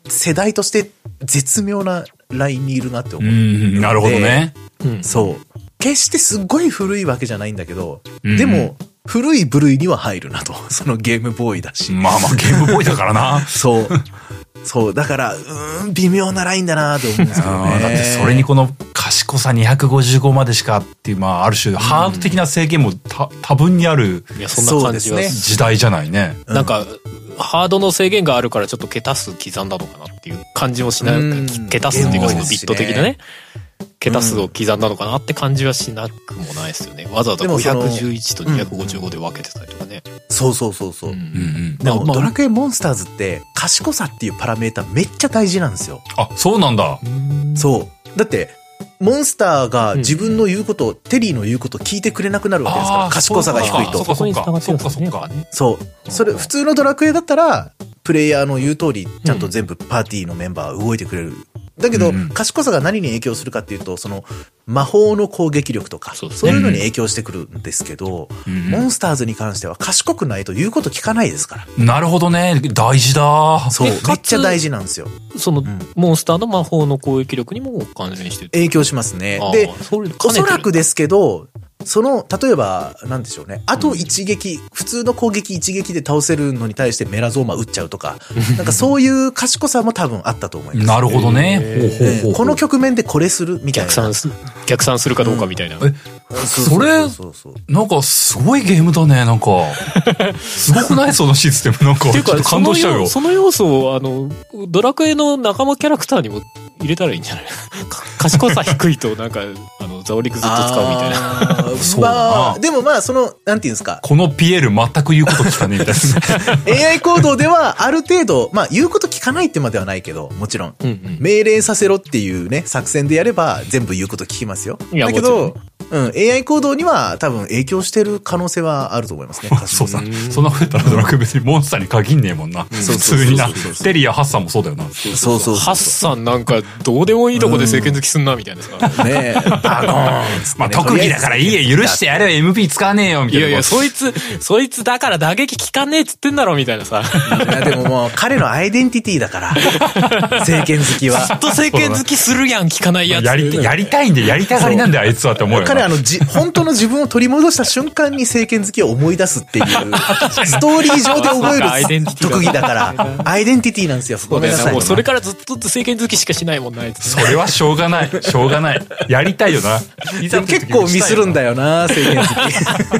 世代として絶妙なラインにいるなって思う。 なるほどね。 そう。決してすっごい古いわけじゃないんだけど、でも、古い部類には入るなと。そのゲームボーイだし。 まあまあゲームボーイだからな。 そう。そう。だから、微妙なラインだなと思うんですけどね。 だってそれにこの賢さ255までしかっていう、まあある種ハード的な制限も多分にある。 いや、そんな感じは時代じゃないね。 なんか、ハードの制限があるからちょっと桁数刻んだのかなっていう感じもしない。桁数っていうかそのビット的なね。桁数を刻んだのかなって感じはしなくもないですよね。わざわざ511と255で分けてたりとかね。 そう。でもドラクエモンスターズって賢さっていうパラメータめっちゃ大事なんですよ。 あ、そうなんだ。 そう。だって、モンスターが自分の言うこと、テリーの言うことを聞いてくれなくなるわけですから、賢さが低いと。そう。それ、普通のドラクエだったら、プレイヤーの言う通り、ちゃんと全部パーティーのメンバー動いてくれる。だけど、賢さが何に影響するかっていうと、その、魔法の攻撃力とか、そういうのに影響してくるんですけど、モンスターズに関しては賢くないと言うこと聞かないですから。 なるほどね。大事だ。 そう、めっちゃ大事なんですよ。 その、モンスターの魔法の攻撃力にも関連してる。 影響しますね。で、おそらくですけど、その、例えば、なんでしょうね。あと一撃、普通の攻撃一撃で倒せるのに対してメラゾーマ撃っちゃうとか、なんかそういう賢さも多分あったと思います。 なるほどね。 この局面でこれするみたいな。 逆算するかどうかみたいな。 それ、なんかすごいゲームだね、なんか。すごくないそのシステム。なんか、ちょっと感動しちゃうよ。 その要素を、ドラクエの仲間キャラクターにも入れたらいいんじゃない賢さ低いと、なんか、ザオリクずっと使うみたいな。 そうだな。でもまあ、その、なんていうんですか。 このピエール全く言うこと聞かねえみたいな。AI 行動では、ある程度、まあ、言うこと聞かないってまではないけど、もちろん。命令させろっていうね、作戦でやれば、全部言うこと聞きますよ。だけど、AI 行動には多分影響してる可能性はあると思いますね。 そうさ。そんなこと言ったらドラクエ別にモンスターに限んねえもんな。普通にな。テリーやハッサンもそうだよな。 そう。 ハッサンなんかどうでもいいとこで政権好きすんなみたいなさ。 ねえ。 まあ特技だからいいよ、許してやれよ、MP 使わねえよ、みたいな。 いや、そいつだから打撃効かねえっつってんだろ、みたいなさ。 いや、でももう彼のアイデンティティだから。政権好きは。 ずっと政権好きするやん、効かないやつ。 やりたいんで、やりたがりなんだよ、あいつはって思うよ。 彼本当の自分を取り戻した瞬間に政権好きを思い出すっていう、ストーリー上で覚える特技だから、アイデンティティなんですよ。 ごめんなさい。もうそれからずっと政権好きしかしないもんな、あいつ。 それはしょうがない。やりたいよな。 結構ミスるんだよな、政権好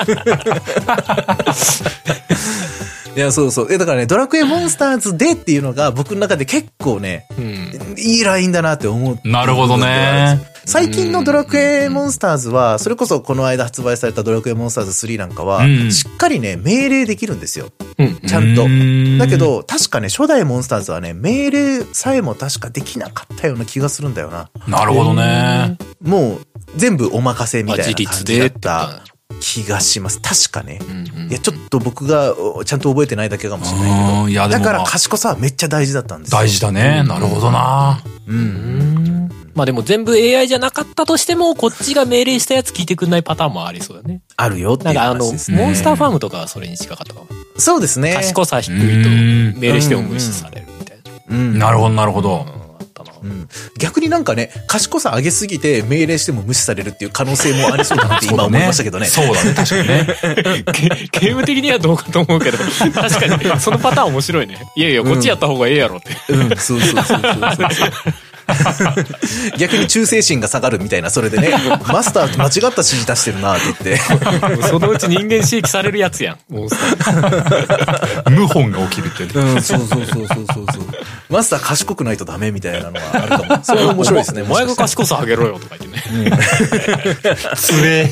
き。いや、そう。だからね、ドラクエモンスターズでっていうのが僕の中で結構ね、いいラインだなって思う。 なるほどね。 最近のドラクエモンスターズは、それこそこの間発売されたドラクエモンスターズ3なんかは、しっかりね、命令できるんですよ。ちゃんと。だけど、確かね、初代モンスターズはね、命令さえも確かできなかったような気がするんだよな。 なるほどね。 もう、全部お任せみたいな感じだった気がします。確かね。いや、ちょっと僕がちゃんと覚えてないだけかもしれないけど。だから賢さはめっちゃ大事だったんですよ。 大事だね。なるほどな。 まあでも全部 AI じゃなかったとしても、こっちが命令したやつ聞いてくんないパターンもありそうだね。 あるよっていう話ですね。 モンスターファームとかはそれに近かったかも。 そうですね。 賢さ低いと命令しても無視されるみたいな。なるほど。 逆になんかね、賢さ上げすぎて命令しても無視されるっていう可能性もありそうだなって今思いましたけどね。 そうだね、確かにね。 ゲーム的にはどうかと思うけど、確かにそのパターン面白いね。いやいや、こっちやった方がええやろって。 そう。逆に忠誠心が下がるみたいな、それでね、マスター間違った指示出してるなって言って。 そのうち人間刺激されるやつやん、モンスター。 謀反が起きるってね。 そう。マスター賢くないとダメみたいなのがあるかも。それ面白いですね。 お前が賢さ上げろよとか言ってね。 つれ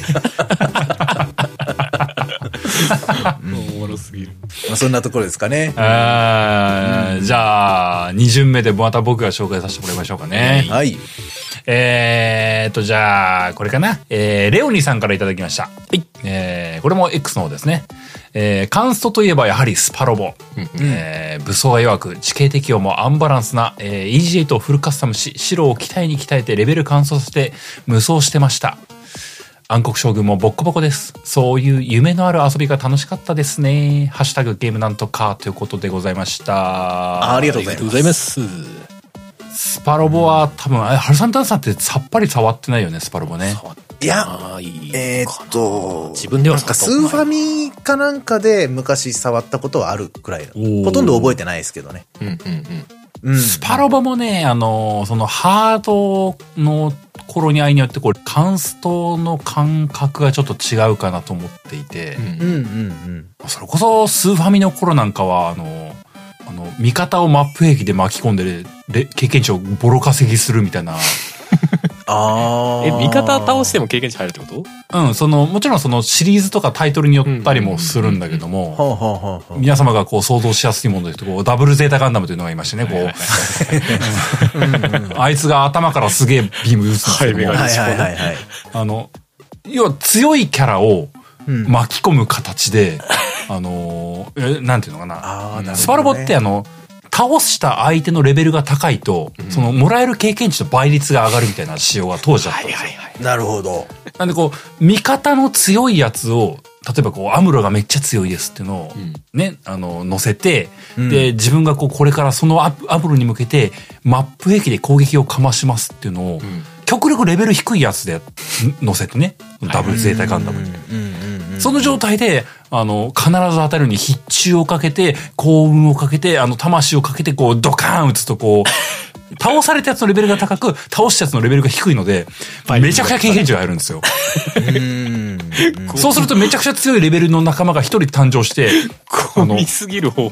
おもろすぎる。 まあそんなところですかね。 じゃあ、2巡目でまた僕が紹介させてもらいましょうかね。 はい。 じゃあ、これかな。レオニさんからいただきました。はい。これも X の方ですね。カンストといえばやはりスパロボ。武装が弱く、地形適応もアンバランスな、EG8 をフルカスタムし、白を鍛えてレベル乾燥させて無双してました。 暗黒将軍もボッコボコです。そういう夢のある遊びが楽しかったですね。ハッシュタグゲームなんとかということでございました。 ありがとうございます。 スパロボは多分、ハルさんタンさんってさっぱり触ってないよね、スパロボね。 いや、 自分ではなんかスーファミかなんかで昔触ったことはあるくらい。ほとんど覚えてないですけどね。 スパロボもね、そのハードの頃に合いによってカンストの感覚がちょっと違うかなと思っていて、それこそスーファミの頃なんかは、味方をマップ兵器で巻き込んで、経験値をボロ稼ぎするみたいな。 味方倒しても経験値入るってこと？ もちろんそのシリーズとかタイトルによったりもするんだけども、皆様が想像しやすいもので言うと、ダブルゼータガンダムというのがいましてね、あいつが頭からすげえビーム撃つんですけども、要は強いキャラを巻き込む形で、なんていうのかな。スパロボって倒した相手のレベルが高いと、もらえる経験値の倍率が上がるみたいな仕様が当時あったんですよ。 なるほど。 なんで味方の強いやつを、例えばアムロがめっちゃ強いですっていうのをね、乗せて、で、自分がこれからそのアムロに向けて、マップ兵器で攻撃をかましますっていうのを、極力レベル低いやつで乗せてね、ダブルゼータガンダムに。その状態で、必ず当たるに必中をかけて、幸運をかけて、魂をかけて、ドカーン打つと倒されたやつのレベルが高く、倒したやつのレベルが低いので、めちゃくちゃ経験値が入るんですよ。そうするとめちゃくちゃ強いレベルの仲間が一人誕生して、 込みすぎる方法。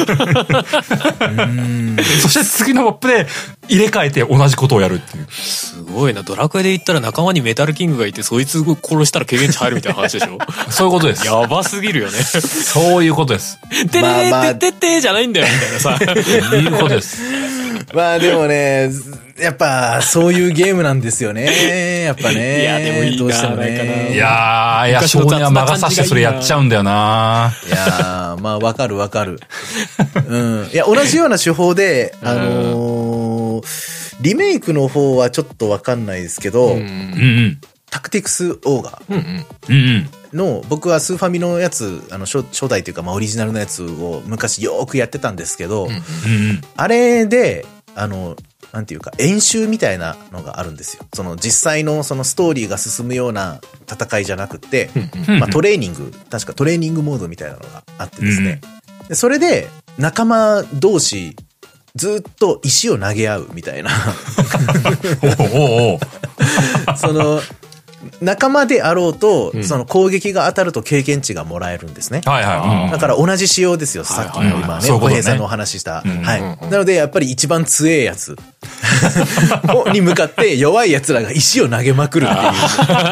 そして次のマップで入れ替えて同じことをやるっていう。 すごいな。ドラクエで言ったら仲間にメタルキングがいて、そいつ殺したら経験値入るみたいな話でしょ？ そういうことです。 やばすぎるよね。 そういうことです。 てれーてってーじゃないんだよ、みたいなさ。 いうことです。 まあでもね、やっぱそういうゲームなんですよね。やっぱね。 いやでもいいな、どうしてもね。いや少年は魔が差してそれやっちゃうんだよな。 いやまあわかる。いや、同じような手法で、リメイクの方はちょっとわかんないですけど、タクティクスオーガの、僕はスーファミのやつ、初代というか、オリジナルのやつを昔よーくやってたんですけど、あれで、なんていうか、演習みたいなのがあるんですよ。実際のストーリーが進むような戦いじゃなくて、トレーニング、確かトレーニングモードみたいなのがあってですね。でそれで、仲間同士、ずっと石を投げ合うみたいな。仲間であろうと、攻撃が当たると経験値がもらえるんですね。だから同じ仕様ですよ、さっきの今ね、小平さんのお話した。なので、やっぱり一番強いやつに向かって弱い奴らが石を投げまくるっていう。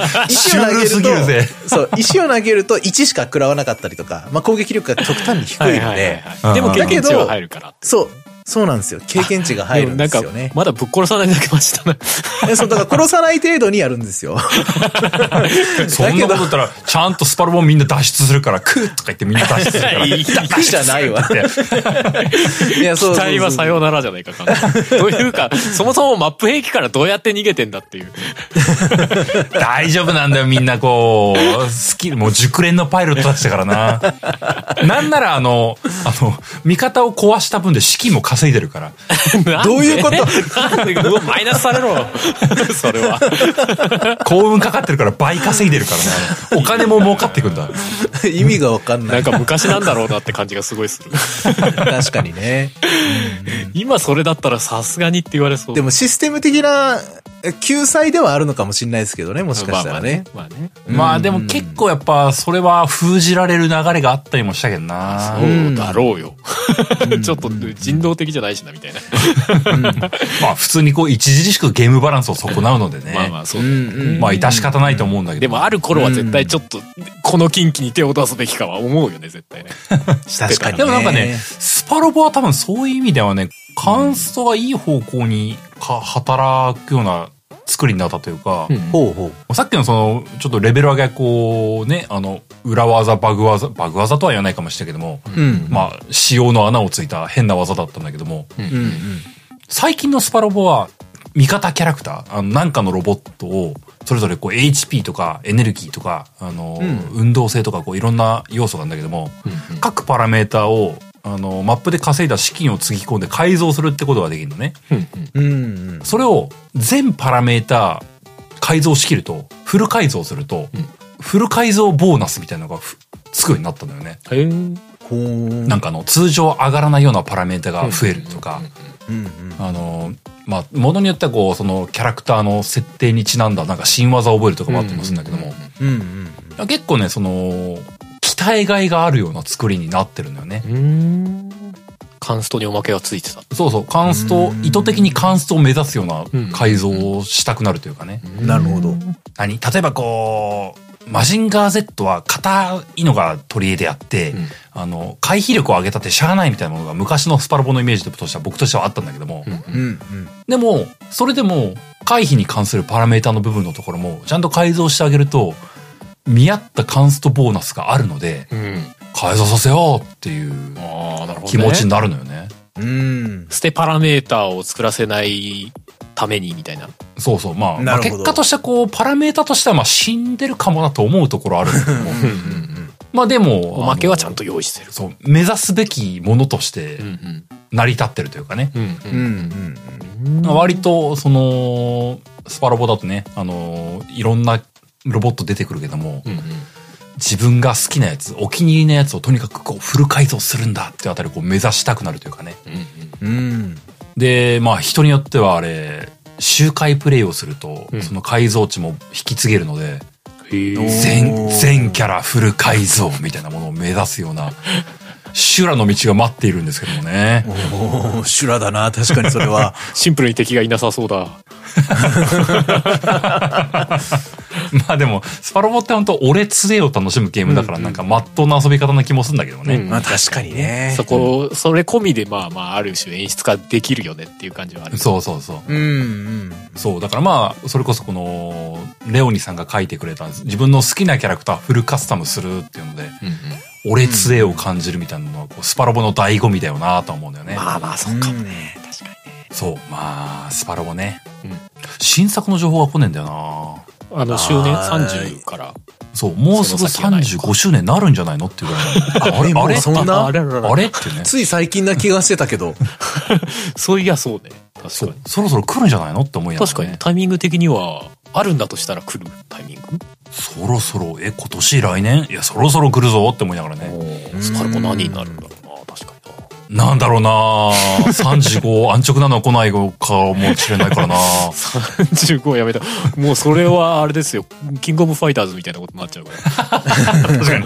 石を投げると1しか食らわなかったりとか、攻撃力が極端に低いので。 でも経験値は入るから。 そうなんですよ。経験値が入るんですよね。 まだぶっ殺さないだけましたね。 だから殺さない程度にやるんですよ。 そんなこと言ったら、ちゃんとスパロボみんな脱出するから、クーとか言ってみんな脱出するから。 行くじゃないわ。 いや、期待はさようならじゃないか。というか、そもそもマップ兵器からどうやって逃げてんだっていう。 大丈夫なんだよ、みんなもう熟練のパイロットたちだからな。なんなら味方を壊した分で資金も稼いでるから。 どういうこと？ なんでマイナスされろ。それは。 幸運かかってるから倍稼いでるからな。お金も儲かってくんだ。 意味がわかんない。 なんか昔なんだろうなって感じがすごいする。 確かにね。 今それだったらさすがにって言われそう。 でもシステム的な救済ではあるのかもしれないですけどね、もしかしたらね。 まあでも結構やっぱそれは封じられる流れがあったりもしたけどな。 そうだろうよ。ちょっと人道的じゃないしなみたいな。 まあ普通に著しくゲームバランスを損なうのでね。 まあそうだよね。 まあ致し方ないと思うんだけど。 でもある頃は絶対ちょっとこの近畿に手を出すべきかは思うよね、絶対ね。 確かに。 でもなんかね、スパロボは多分そういう意味ではね、カンストがいい方向に働くような作りになったというか、さっきのちょっとレベル上げ裏技、バグ技とは言わないかもしれないけども、まあ、仕様の穴をついた変な技だったんだけども、最近のスパロボは、味方キャラクター、なんかのロボットをそれぞれこう HP とかエネルギーとか、運動性とかこういろんな要素があるんだけども、各パラメーターをマップで稼いだ資金をつぎ込んで改造するってことができるのね。それを全パラメーター改造しきると、フル改造すると、フル改造ボーナスみたいなのがつくようになったんだよね。なんか通常上がらないようなパラメータが増えるとか、まあ、ものによってはこう、そのキャラクターの設定にちなんだなんか新技を覚えるとかもあったりもするんだけども、結構ね、鍛えがいがあるような作りになってるんだよね。 カンストにおまけがついてた。 そうそう、カンスト、意図的にカンストを目指すような改造をしたくなるというかね。 なるほど。 例えばこう、マジンガー Z は硬いのが取り柄であって、回避力を上げたってしゃあないみたいなものが昔のスパロボのイメージとしては僕としてはあったんだけども、でも、それでも回避に関するパラメータの部分のところもちゃんと改造してあげると、見合ったカンストボーナスがあるので、改造させようっていう気持ちになるのよね。 捨てパラメータを作らせないためにみたいな。 そうそう。まあ結果としてはこう、パラメータとしてはまあ死んでるかもなと思うところあるんだけども。まあでも、 おまけはちゃんと用意してる。 そう。目指すべきものとして成り立ってるというかね。割と、スパロボだとね、いろんなロボット出てくるけども、自分が好きなやつ、お気に入りのやつをとにかくこうフル改造するんだってあたりこう目指したくなるというかね。で、まあ人によってはあれ、周回プレイをすると、その改造値も引き継げるので、全キャラフル改造みたいなものを目指すような、修羅の道が待っているんですけどもね。 修羅だな、確かにそれは。 シンプルに敵がいなさそうだ。 まあでも、スパロボって本当俺杖を楽しむゲームだからなんかまっとうな遊び方な気もするんだけどね。 まあ確かにね。 それ込みでまあある種演出化できるよねっていう感じはある。 そう。そう、だからまあ、それこそこの、レオニさんが書いてくれた自分の好きなキャラクターフルカスタムするっていうので、俺杖を感じるみたいなのはスパロボの醍醐味だよなと思うんだよね。 まあそうかもね。確かにね。 そう、まあ、スパロボね。新作の情報が来ねえんだよな。 周年30から。 そう、もうすぐ35周年なるんじゃないのっていうぐらい。 あれそんなあれってね。 つい最近な気がしてたけど。 そういやそうね。確かに。 そろそろ来るんじゃないのって思いながらね。 確かにタイミング的には、あるんだとしたら来るタイミング？ そろそろ、今年来年？いや、そろそろ来るぞって思いながらね。 スパロボ何になるんだろうな、確かにな。 なんだろうな35安直なのは来ないかもしれないからな 35やめた。もうそれはあれですよ。キングオブファイターズみたいなことになっちゃうから。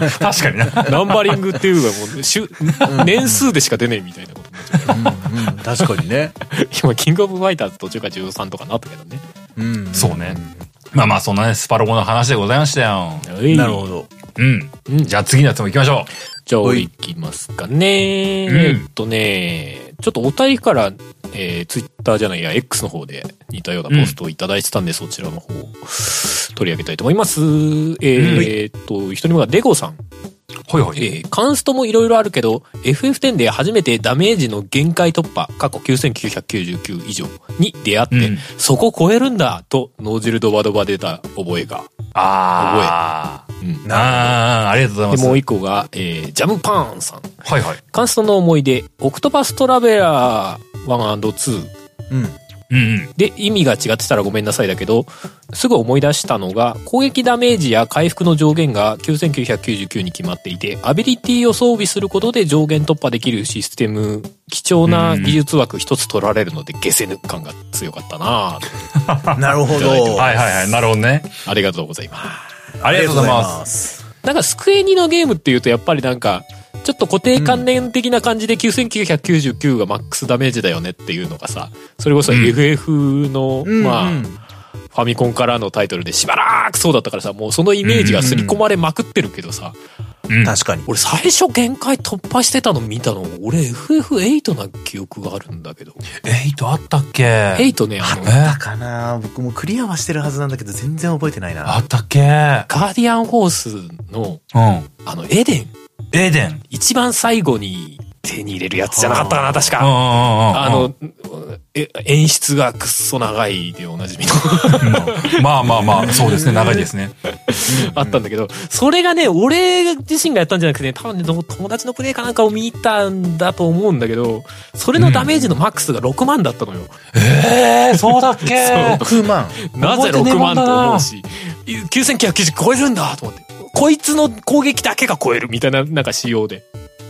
確かにな。 ナンバリングっていうかもう、年数でしか出ねえみたいなことになっちゃう。 確かにね。 今、キングオブファイターズ途中から13とかなったけどね。 そうね。まあそんなね、スパロボの話でございましたよ。 なるほど。 じゃあ次のやつも行きましょう。 じゃあ、行きますかね。ちょっとお便りから、ツイッターじゃないや、X の方で似たようなポストをいただいてたんで、そちらの方を取り上げたいと思います。一人目がデゴさん。カンストもいろいろあるけど、FF10 で初めてダメージの限界突破、過去9999以上に出会って、そこ超えるんだと脳汁ドバドバ出た覚えが。 ありがとうございます。 で、もう一個が、ジャムパーンさん。カンストの思い出、オクトパストラベラー 1&2。で、意味が違ってたらごめんなさいだけど、すぐ思い出したのが、攻撃ダメージや回復の上限が9999に決まっていて、アビリティを装備することで上限突破できるシステム、貴重な技術枠一つ取られるので、ゲセヌ感が強かったなぁ。 なるほど。 なるほどね。 ありがとうございます。 ありがとうございます。 なんかスクエニのゲームっていうと、やっぱりなんか、ちょっと固定観念的な感じで9999がマックスダメージだよねっていうのがさ、それこそ FF の、まあ、ファミコンからのタイトルでしばらくそうだったからさ、もうそのイメージが刷り込まれまくってるけどさ、 確かに。 俺最初限界突破してたの見たの、俺 FF8 な記憶があるんだけど。 8あったっけ？ 8ね、 あったかな？僕もクリアはしてるはずなんだけど全然覚えてないな。 あったっけ？ ガーディアンホースの、エデン。 エデン。 一番最後に手に入れるやつじゃなかったかな、確か。演出がくっそ長いでおなじみの。 まあ、そうですね、長いですね。 あったんだけど、それがね、俺自身がやったんじゃなくてね、多分ね、友達のプレイかなんかを見たんだと思うんだけど、それのダメージのマックスが6万だったのよ。 そうだっけ ？6万。 なぜ6万と思うし、9990超えるんだと思って。こいつの攻撃だけが超えるみたいな、なんか仕様で。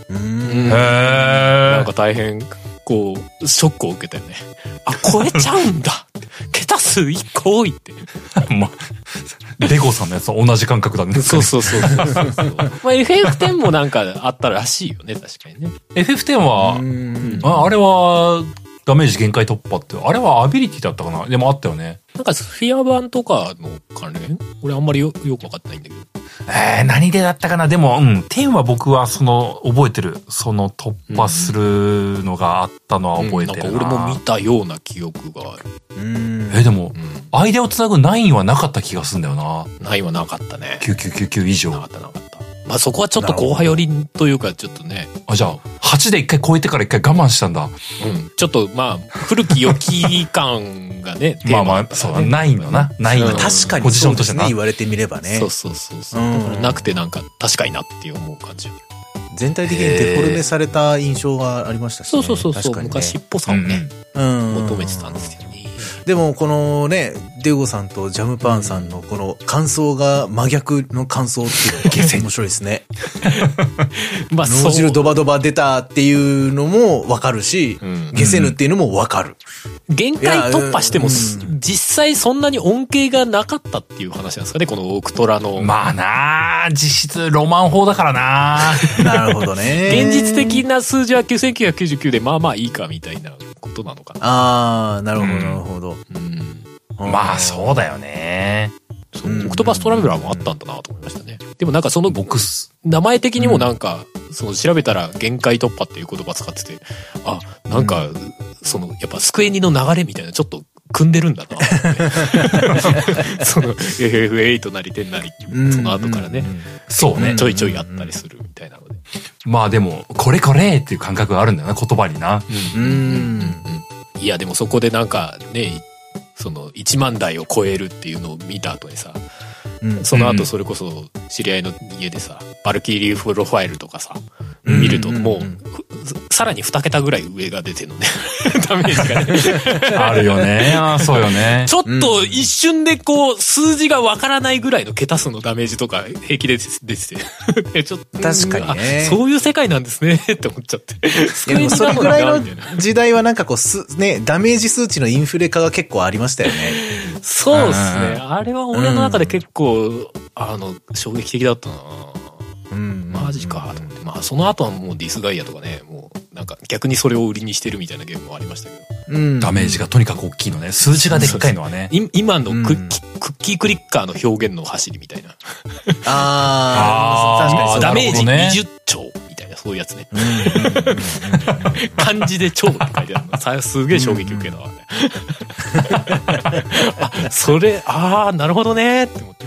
なんか大変、こう、ショックを受けたよね。あ、超えちゃうんだ桁数1個多いって。 まあ、レゴさんのやつと同じ感覚だね。 そう。まあ、FF10 もなんかあったらしいよね、確かにね。 FF10 は、あれは、ダメージ限界突破って、あれはアビリティだったかな？でもあったよね。 なんかスフィア版とかの関連？俺あんまりよく分かってないんだけど。 何でだったかな？でも、10は僕は覚えてる。突破するのがあったのは覚えてるな。 なんか俺も見たような記憶がある。 でも、間をつなぐ9はなかった気がするんだよな。 9はなかったね。 9999以上。 なかった。まあそこはちょっと後輩寄りというかちょっとね。 じゃあ、8で一回超えてから一回我慢したんだ。 ちょっとまあ、古き良き感がね、 まあ、そう、ないのな。ないの。 確かにポジションとしてね、言われてみればね。 そう。だからなくてなんか確かになって思う感じ。 全体的にデフォルメされた印象がありましたしね。 そう。昔っぽさをね、求めてたんですよね。 でもこのね、デゴさんとジャムパンさんのこの感想が真逆の感想っていうのが面白いですね。まあ脳汁ドバドバ出たっていうのもわかるし、消せぬっていうのもわかる。 限界突破しても、実際そんなに恩恵がなかったっていう話なんですかね、このオクトラの。 まあなあ、実質ロマン法だからな。 なるほどね。 現実的な数字は9999でまあまあいいかみたいなことなのかな。 ああ、なるほど。 まあそうだよね。 オクトパストラベラーもあったんだなと思いましたね。でもなんかその名前的にもなんか、調べたら限界突破っていう言葉使ってて、あ、なんか、やっぱスクエニの流れみたいなちょっと組んでるんだな。FF8 なり10なり、その後からね。 そうね。 ちょいちょいやったりするみたいなので。 まあでも、これっていう感覚があるんだよな、言葉にな。 いやでもそこでなんかね、1万台を超えるっていうのを見た後にさ、その後それこそ知り合いの家でさ、バルキリープロファイルとかさ、見るともう、さらに2桁ぐらい上が出てるのね。ダメージがね。 あるよね。そうよね。 ちょっと一瞬でこう、数字がわからないぐらいの桁数のダメージとか平気で出てて。ちょっと確かにね。 そういう世界なんですねって思っちゃって。 いやそれぐらいの時代はなんかこう、ね、ダメージ数値のインフレ化が結構ありましたよね。 そうですね。あれは俺の中で結構、衝撃的だったな。マジかと思って。まあその後はもうディスガイアとかね、もうなんか逆にそれを売りにしてるみたいなゲームもありましたけど。 ダメージがとにかく大きいのね。数字がでっかいのはね。 今のクッキークリッカーの表現の走りみたいな。 確かにダメージ20兆みたいな、そういうやつね。漢字で兆って書いてあるの。すげえ衝撃受けたわね。それ、なるほどねって思って。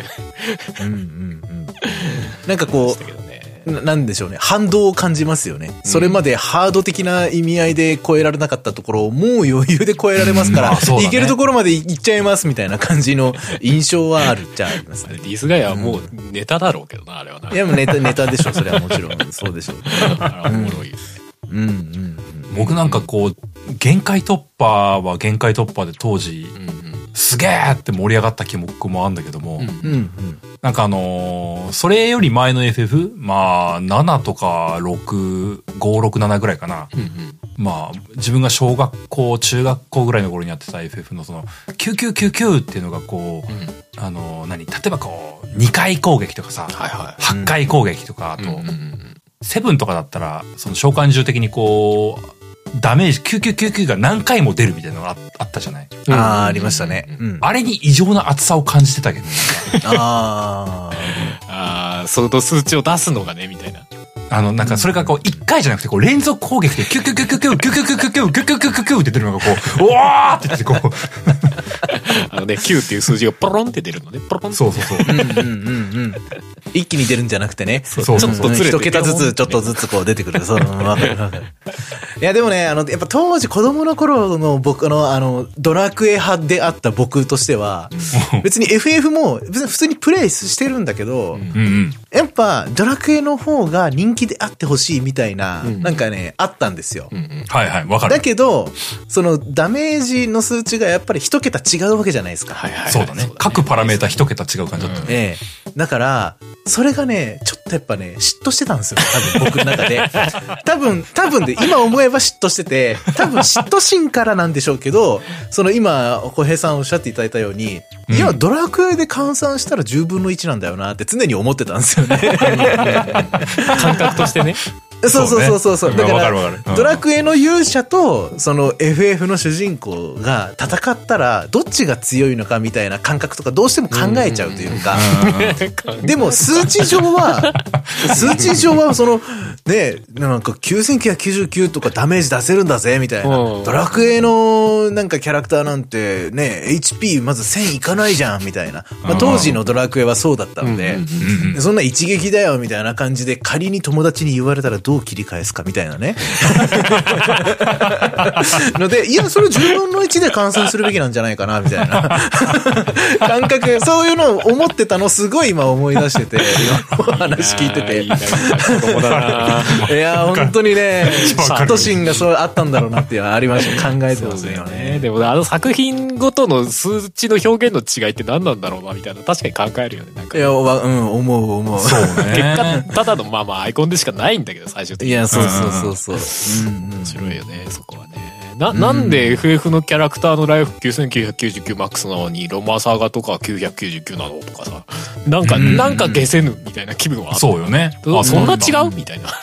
なんかこう、なんでしょうね。反動を感じますよね。それまでハード的な意味合いで超えられなかったところをもう余裕で超えられますから、いけるところまで行っちゃいますみたいな感じの印象はあるっちゃありますね。 ディスガイアはもうネタだろうけどな、あれはな。 いや、もうネタでしょ。それはもちろん。そうでしょう。 おもろいよね。 僕なんかこう、限界突破は限界突破で当時、すげーって盛り上がった記憶もあるんだけども、なんかそれより前の FF? まあ、7とか6、5、6、7ぐらいかな。まあ、自分が小学校、中学校ぐらいの頃にやってた FF の9999っていうのがこう、例えばこう、2回攻撃とかさ、8回攻撃とか、あと、7とかだったら、召喚獣的にこう、ダメージ9999が何回も出るみたいなのがあったじゃない？ ありましたね。 あれに異常な厚さを感じてたけど。 その数値を出すのがね、みたいな。 なんかそれがこう、1回じゃなくて、こう、連続攻撃で、キュキュキュキュキュキュキュキュキュキュキュキュキュキュキュって出るのがこう、うわーって出てこう。 9っていう数字がポロンって出るのね。ポロンって。 そう。 一気に出るんじゃなくてね。 ちょっとずれて。 一桁ずつ、ちょっとずつこう出てくる。そう、わかるわかる。いや、でもね、やっぱ当時子供の頃の僕のドラクエ派であった僕としては、別に FF も別に普通にプレイしてるんだけど、やっぱドラクエの方が人気であってほしいみたいな、なんかね、あったんですよ。 はいはい、わかる。 だけど、そのダメージの数値がやっぱり一桁違うわけじゃないですか。 そうだね。各パラメータ一桁違う感じだったね。 だから、それがね、ちょっとやっぱね、嫉妬してたんですよ。多分僕の中で。多分で、今思えば嫉妬してて、多分嫉妬心からなんでしょうけど、その今、小平さんおっしゃっていただいたように、いや、ドラクエで換算したら10分の1なんだよなって常に思ってたんですよね。 感覚としてね。 そう。だから、ドラクエの勇者と、その FF の主人公が戦ったら、どっちが強いのかみたいな感覚とかどうしても考えちゃうというか。でも、数値上は、その、ね、なんか9999とかダメージ出せるんだぜ、みたいな。ドラクエのなんかキャラクターなんて、ね、HP まず1000いかないじゃん、みたいな。まあ、当時のドラクエはそうだったので、そんな一撃だよ、みたいな感じで仮に友達に言われたらどう切り返すかみたいなね。ので、いや、それ10分の1で換算するべきなんじゃないかな、みたいな感覚、そういうのを思ってたのすごい今思い出してて、話聞いてて。いや、本当にね、嫉妬心がそうあったんだろうなっていうのはありました。考えてますね。 でも作品ごとの数値の表現の違いって何なんだろうな、みたいな。確かに考えるよね。なんかいや、思う。 そうね。結果、ただのまあアイコンでしかないんだけど、最終的に。 いや、そう。 面白いよね、そこはね。なんで FF のキャラクターのライフ9999マックスなのにロマサガとか999なのとかさ、なんか消せぬみたいな気分はあった。 そうよね。 あ、そんな違うみたいな。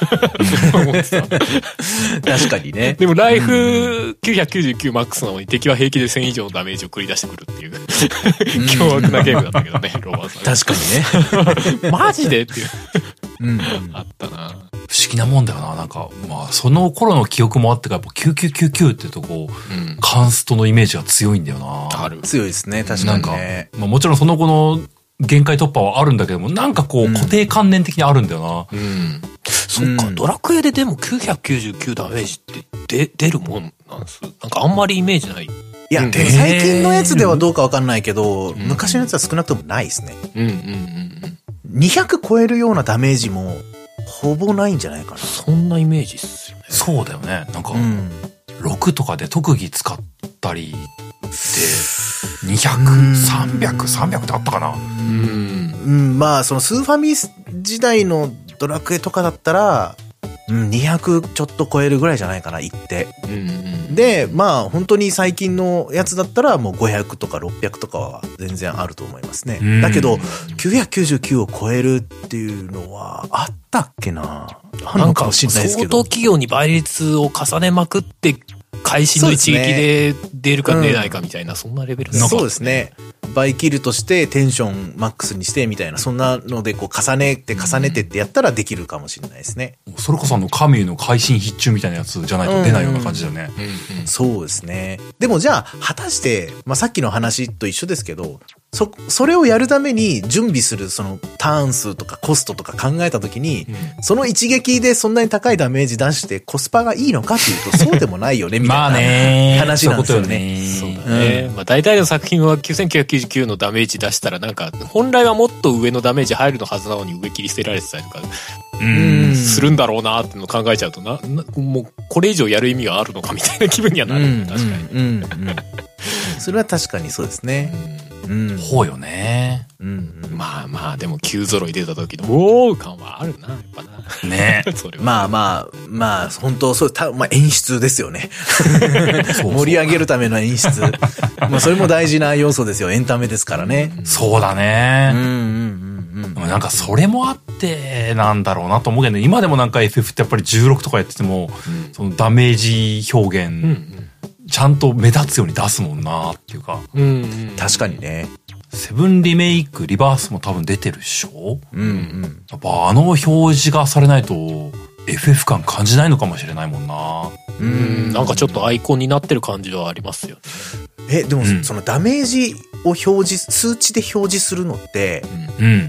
確かにね。 でもライフ999マックスなのに敵は平気で1000以上のダメージを繰り出してくるっていう凶悪なゲームだったけどね、ロマサガ。 確かにね。 マジでっていう。あったな。 不思議なもんだよな。なんか、まあ、その頃の記憶もあってか、やっぱ9999ってとこ、カンストのイメージが強いんだよな。 強いですね、確かにね。 まあ、もちろんその後の限界突破はあるんだけども、なんかこう、固定観念的にあるんだよな。 そっか、ドラクエででも999ダメージって出るもんなんです。なんかあんまりイメージない。 いや、最近のやつではどうかわかんないけど、昔のやつは少なくともないですね。200超えるようなダメージも、ほぼないんじゃないかな。 そんなイメージっすよね。 そうだよね。なんか、6とかで特技使ったりで、200、300ってあったかな。 まあ、そのスーファミ時代のドラクエとかだったら、200ちょっと超えるぐらいじゃないかな、行って。で、まあ、本当に最近のやつだったら、もう500とか600とかは全然あると思いますね。だけど、999を超えるっていうのは、あったっけな。あるのかもしれないですけど。 相当企業に倍率を重ねまくって、会心の一撃で出るか出ないかみたいな、そんなレベルそうですね。倍キルとしてテンションマックスにしてみたいな、そんなのでこう重ねてってやったらできるかもしれないですね。 それこそカミュの会心必中みたいなやつじゃないと出ないような感じだよね。 そうですね。でもじゃあ、果たして、まあ、さっきの話と一緒ですけど、それをやるために準備するそのターン数とかコストとか考えたときに、その一撃でそんなに高いダメージ出してコスパがいいのかっていうとそうでもないよねみたいな話なんですよね。 そうだね。まあ大体の作品は9999のダメージ出したらなんか本来はもっと上のダメージ入るのはずなのに上切り捨てられてたりとかするんだろうなっていうのを考えちゃうともうこれ以上やる意味があるのかみたいな気分にはなる。確かに。 それは確かにそうですね。 ほうよね。 まあまあ、でも9揃い出た時の、おー感はあるな、やっぱな。 ね。 まあ、本当そう、まあ演出ですよね。盛り上げるための演出。まあそれも大事な要素ですよ。エンタメですからね。 そうだね。なんかそれもあってなんだろうなと思うけど、今でもなんか FF ってやっぱり16とかやってても、そのダメージ表現、ちゃんと目立つように出すもんなっていうか。 確かにね。 セブンリメイク、リバースも多分出てるでしょ？やっぱ表示がされないと FF 感感じないのかもしれないもんな。 なんかちょっとアイコンになってる感じはありますよね。 でもそのダメージを数値で表示するのって、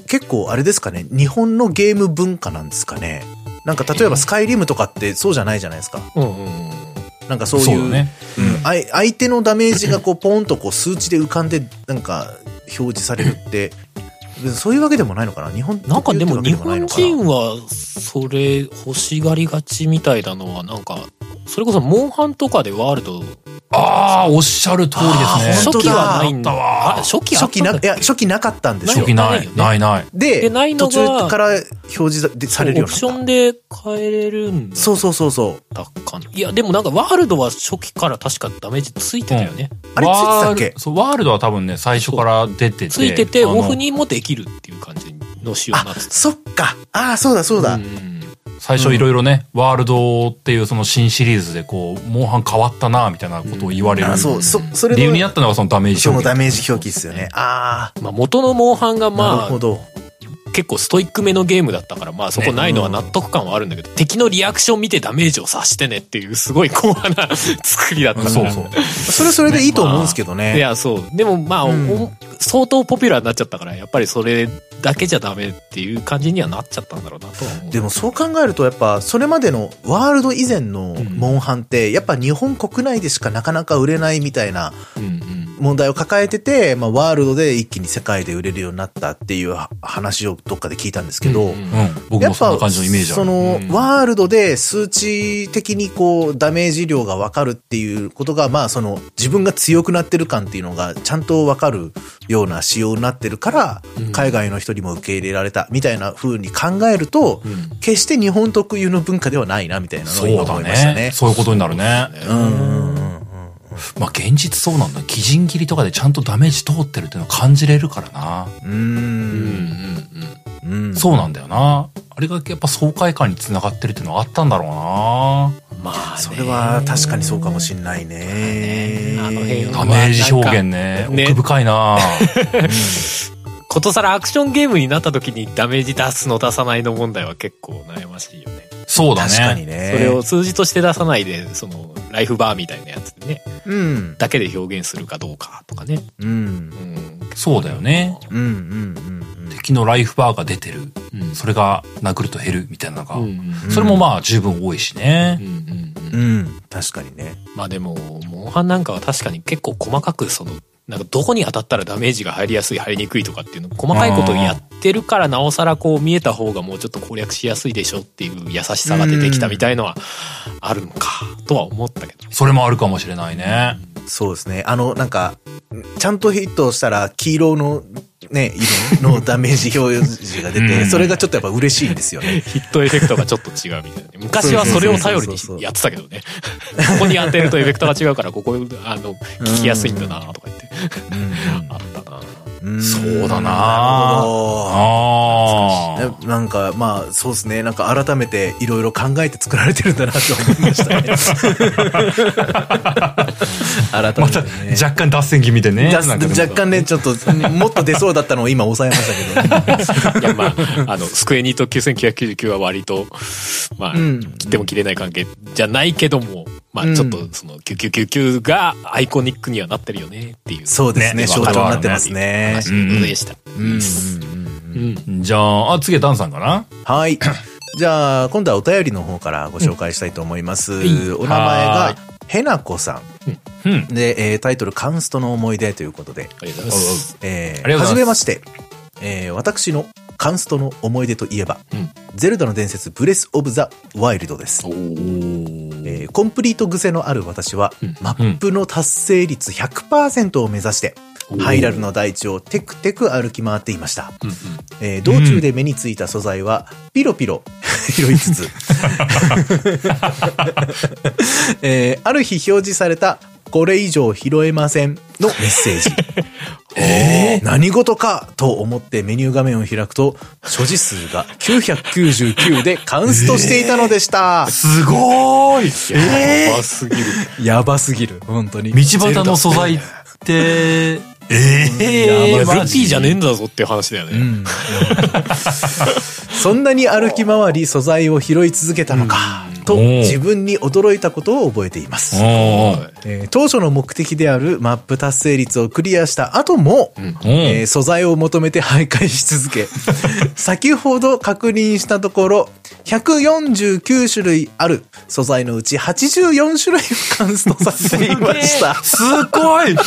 結構あれですかね、日本のゲーム文化なんですかね。なんか例えばスカイリムとかってそうじゃないじゃないですか。なんかそういう、ね、相手のダメージがこうポンとこう数値で浮かんでなんか表示されるってそういうわけでもないのかな。日本なんかでも日本人はそれ欲しがりがちみたいなのはなんかそれこそモンハンとかでワールドおっしゃる通りですね。 初期はないんだわ。初期なかったんですよ。 初期ない。 で、途中から表示されるようになった。 オプションで変えれるんだ。 そう。 いや、でもなんかワールドは初期から確かダメージついてたよね。 あれついてたっけ？ そう、ワールドは多分ね、最初から出てて。 ついてて、オフにもできるっていう感じの仕様になってた。 そっか。そうだ。 最初いろいろね、ワールドっていうその新シリーズでこう、モンハン変わったなみたいなことを言われる。 それ理由になったのがそのダメージ表記。 そのダメージ表記ですよね。 まあ元のモンハンがなるほど。 結構ストイックめのゲームだったから、まあそこないのは納得感はあるんだけど、敵のリアクション見てダメージを察してねっていうすごい硬派な作りだったから。 それでいいと思うんですけどね。 いや、そう。でもまあ、相当ポピュラーになっちゃったから、やっぱりそれだけじゃダメっていう感じにはなっちゃったんだろうなとは思う。 でもそう考えるとやっぱそれまでのワールド以前のモンハンってやっぱ日本国内でしかなかなか売れないみたいな問題を抱えてて、まあワールドで一気に世界で売れるようになったっていう話をどっかで聞いたんですけど、 僕もそんな感じのイメージある。 そのワールドで数値的にこうダメージ量が分かるっていうことが、まあその自分が強くなってる感っていうのがちゃんと分かるような仕様になってるから、海外の人にも受け入れられたみたいな風に考えると、決して日本特有の文化ではないなみたいなのを今思いましたね。 そういうことになるね。まあ現実そうなんだ。基準切りとかでちゃんとダメージ通ってるっていうのを感じれるからな。そうなんだよな。あれがやっぱ爽快感につながってるっていうのはあったんだろうな。 まあそれは確かにそうかもしんないね。 ダメージ表現ね。奥深いな。 ことさらアクションゲームになった時にダメージ出すの出さないの問題は結構悩ましいよね。 そうだね。 確かにね。 それを数字として出さないで、そのライフバーみたいなやつでね、だけで表現するかどうかとかね。 そうだよね。敵のライフバーが出てる。それが殴ると減るみたいなのが、それもまあ十分多いしね。 確かにね。 まあでもモンハンなんかは確かに結構細かくそのなんかどこに当たったらダメージが入りやすい入りにくいとかっていうの細かいことをやってるからなおさらこう見えた方がもうちょっと攻略しやすいでしょっていう優しさが出てきたみたいのはあるのかとは思ったけど、 それもあるかもしれないね。 そうですね。なんかちゃんとヒットしたら黄色のね、色のダメージ表示が出て、それがちょっとやっぱ嬉しいんですよね。 ヒットエフェクトがちょっと違うみたいな。昔はそれを頼りにやってたけどね。ここに当てるとエフェクトが違うから、ここ、聞きやすいんだなとか言って。あったな。 そうだな。 なんか、まあ、そうですね。なんか改めていろいろ考えて作られてるんだなと思いましたね。改めて、ね。また若干脱線気味でね。 若干ね、ちょっと、もっと出そうだったのを今抑えましたけど。 いや、まあ、スクエニと9999は割と、まあ、切っても切れない関係じゃないけども、まあ、ちょっと、その、9999がアイコニックにはなってるよねっていう。 そうですね。象徴になってますね。 話でした。 じゃあ、次はダンさんかな？ はい。じゃあ、今度はお便りの方からご紹介したいと思います。お名前が、へなこさん。で、タイトル、カンストの思い出ということで。 ありがとうございます。 はじめまして。私のカンストの思い出といえば、ゼルダの伝説ブレス・オブ・ザ・ワイルドです。コンプリート癖のある私は、マップの達成率 100% を目指して、ハイラルの大地をテクテク歩き回っていました。道中で目についた素材は、ピロピロ拾いつつ、ある日表示された、これ以上拾えませんのメッセージ。何事かと思ってメニュー画面を開くと、所持数が999でカンストしていたのでした。 すごーい。 やばすぎる。 やばすぎる。本当に。 道端の素材って、 ルピーじゃねえんだぞっていう話だよね。 そんなに歩き回り素材を拾い続けたのか。 と自分に驚いたことを覚えています。当初の目的であるマップ達成率をクリアした後も、素材を求めて徘徊し続け、先ほど確認したところ、149種類ある素材のうち84種類をカンストさせていました。 すごい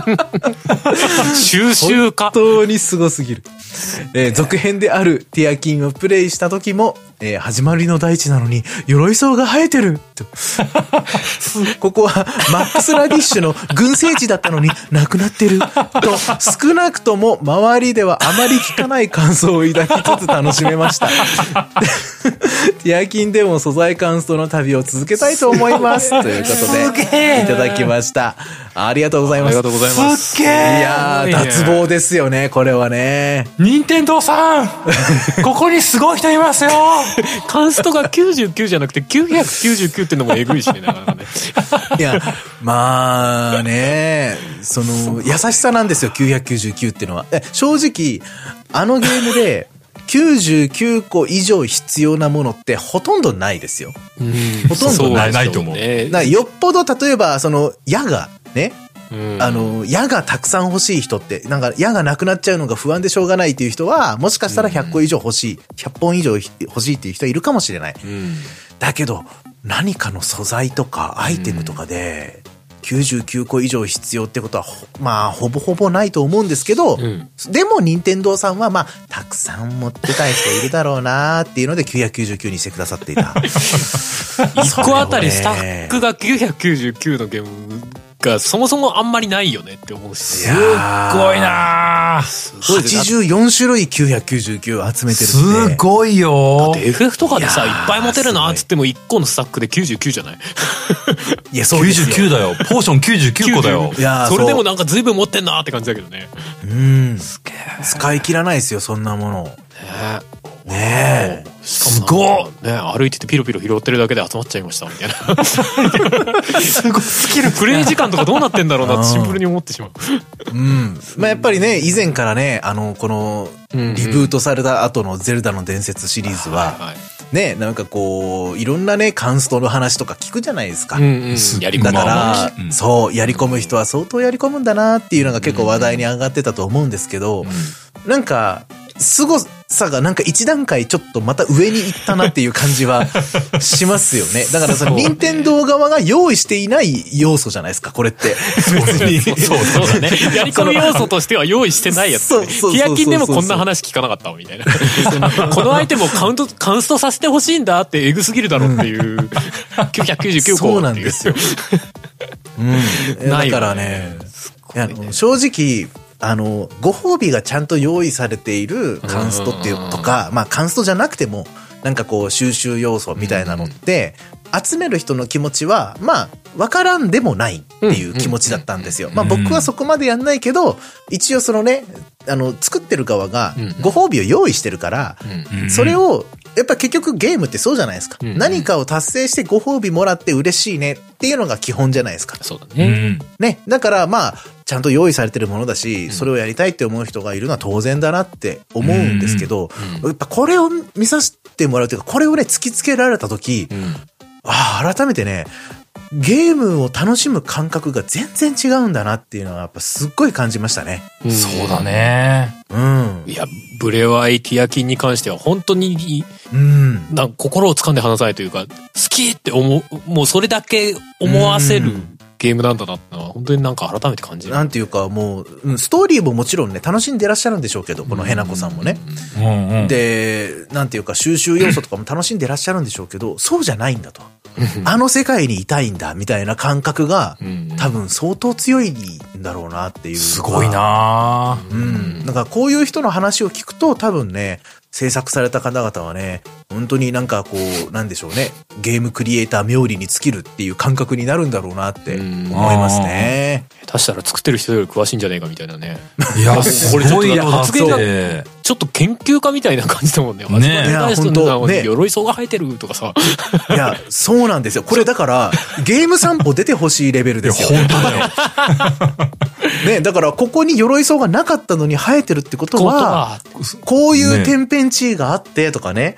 収集家。 本当にすごすぎる。続編であるティアキンをプレイした時も、始まりの大地なのに鎧草が生えてるとここはマックスラディッシュの群生地だったのになくなってると、少なくとも周りではあまり聞かない感想を抱きつつ楽しめましたティアキンでも素材カンストの旅を続けたいと思いますということでいただきました。ありがとうございます。 ありがとうございます。 すっげー。 いやー、脱帽ですよね、これはね。 任天堂さんここにすごい人いますよカンストが99じゃなくて999ってのもえぐいしね、なかなかね。 いや、まあね、その、優しさなんですよ、999ってのは。正直、あのゲームで、99個以上必要なものってほとんどないですよ。ほとんどないと思う。 よっぽど例えば、その、矢がね、矢がたくさん欲しい人って、なんか矢がなくなっちゃうのが不安でしょうがないっていう人は、もしかしたら100個以上欲しい、100本以上欲しいっていう人はいるかもしれない。だけど、何かの素材とかアイテムとかで、99個以上必要ってことは、まあ、ほぼほぼないと思うんですけど、でも、任天堂さんは、まあ、たくさん持ってたい人いるだろうなーっていうので、999にしてくださっていた。 1個あたりスタックが999のゲームがそもそもあんまりないよねって思うし。 すっごいな 84種類999集めてるって。 すごいよ。 だって FF とかでさ、いっぱい持てるなっつっても1個のスタックで99じゃない？ いや、そうですよ。 99だよ。ポーション99個だよ。 いや、それでもなんか随分持ってんなって感じだけどね。 すげえ。使い切らないですよ、そんなもの。ねえ。 すごいね、歩いててピロピロ拾ってるだけで集まっちゃいましたみたいな。すごいスキルプレイ時間とかどうなってんだろうなってシンプルに思ってしまう。 まあやっぱりね、以前からね、このリブートされた後のゼルダの伝説シリーズはね、なんかこういろんなねカンストの話とか聞くじゃないですか。だからそうやり込む人は相当やり込むんだなっていうのが結構話題に上がってたと思うんですけど、なんか凄さがなんか一段階ちょっとまた上に行ったなっていう感じはしますよね。だからその任天堂側が用意していない要素じゃないですか、これって。別に。 そうだね。やり込み要素としては用意してないやつ、ね。ティアキンでもこんな話聞かなかったみたいな。このアイテムをカンストさせてほしいんだってエグすぎるだろうっていう。999個。 そうなんですよ。だからね、正直、ご褒美がちゃんと用意されているカンストっていうとか、まあカンストじゃなくても、なんかこう収集要素みたいなのって、集める人の気持ちは、まあ、わからんでもないっていう気持ちだったんですよ。まあ僕はそこまでやんないけど、一応そのね、作ってる側がご褒美を用意してるから、それを、やっぱ結局ゲームってそうじゃないですか。何かを達成してご褒美もらって嬉しいねっていうのが基本じゃないですか。 そうだね。 ね。だからまあ、ちゃんと用意されてるものだし、それをやりたいって思う人がいるのは当然だなって思うんですけど、やっぱこれを見させてもらうというか、これをね、突きつけられたとき、改めてね、ゲームを楽しむ感覚が全然違うんだなっていうのはやっぱすっごい感じましたね。 そうだね。 いや、ブレワイティアキンに関しては本当に、なんか心を掴んで離さないというか、好きってもうそれだけ思わせるゲームなんだなってのは本当になんか改めて感じる。 なんていうかもう、ストーリーももちろんね、楽しんでらっしゃるんでしょうけど、このヘナコさんもね。で、なんていうか収集要素とかも楽しんでらっしゃるんでしょうけど、そうじゃないんだと。あの世界にいたいんだみたいな感覚が多分相当強いんだろうなっていう。 すごいなぁ。なんかこういう人の話を聞くと多分ね、制作された方々はね、本当になんかこう、なんでしょうね、ゲームクリエイター冥利に尽きるっていう感覚になるんだろうなって思いますね。 下手したら作ってる人より詳しいんじゃねえかみたいなね。 いや、すごい発言がちょっと研究家みたいな感じだもんね。 ねえ、本当ね、 鎧草が生えてるとかさ。 いや、そうなんですよ。これだから、ゲーム散歩出てほしいレベルですよ。 本当だよ。 ね、だからここに鎧草がなかったのに生えてるってことは、こういう天変地異があってとかね、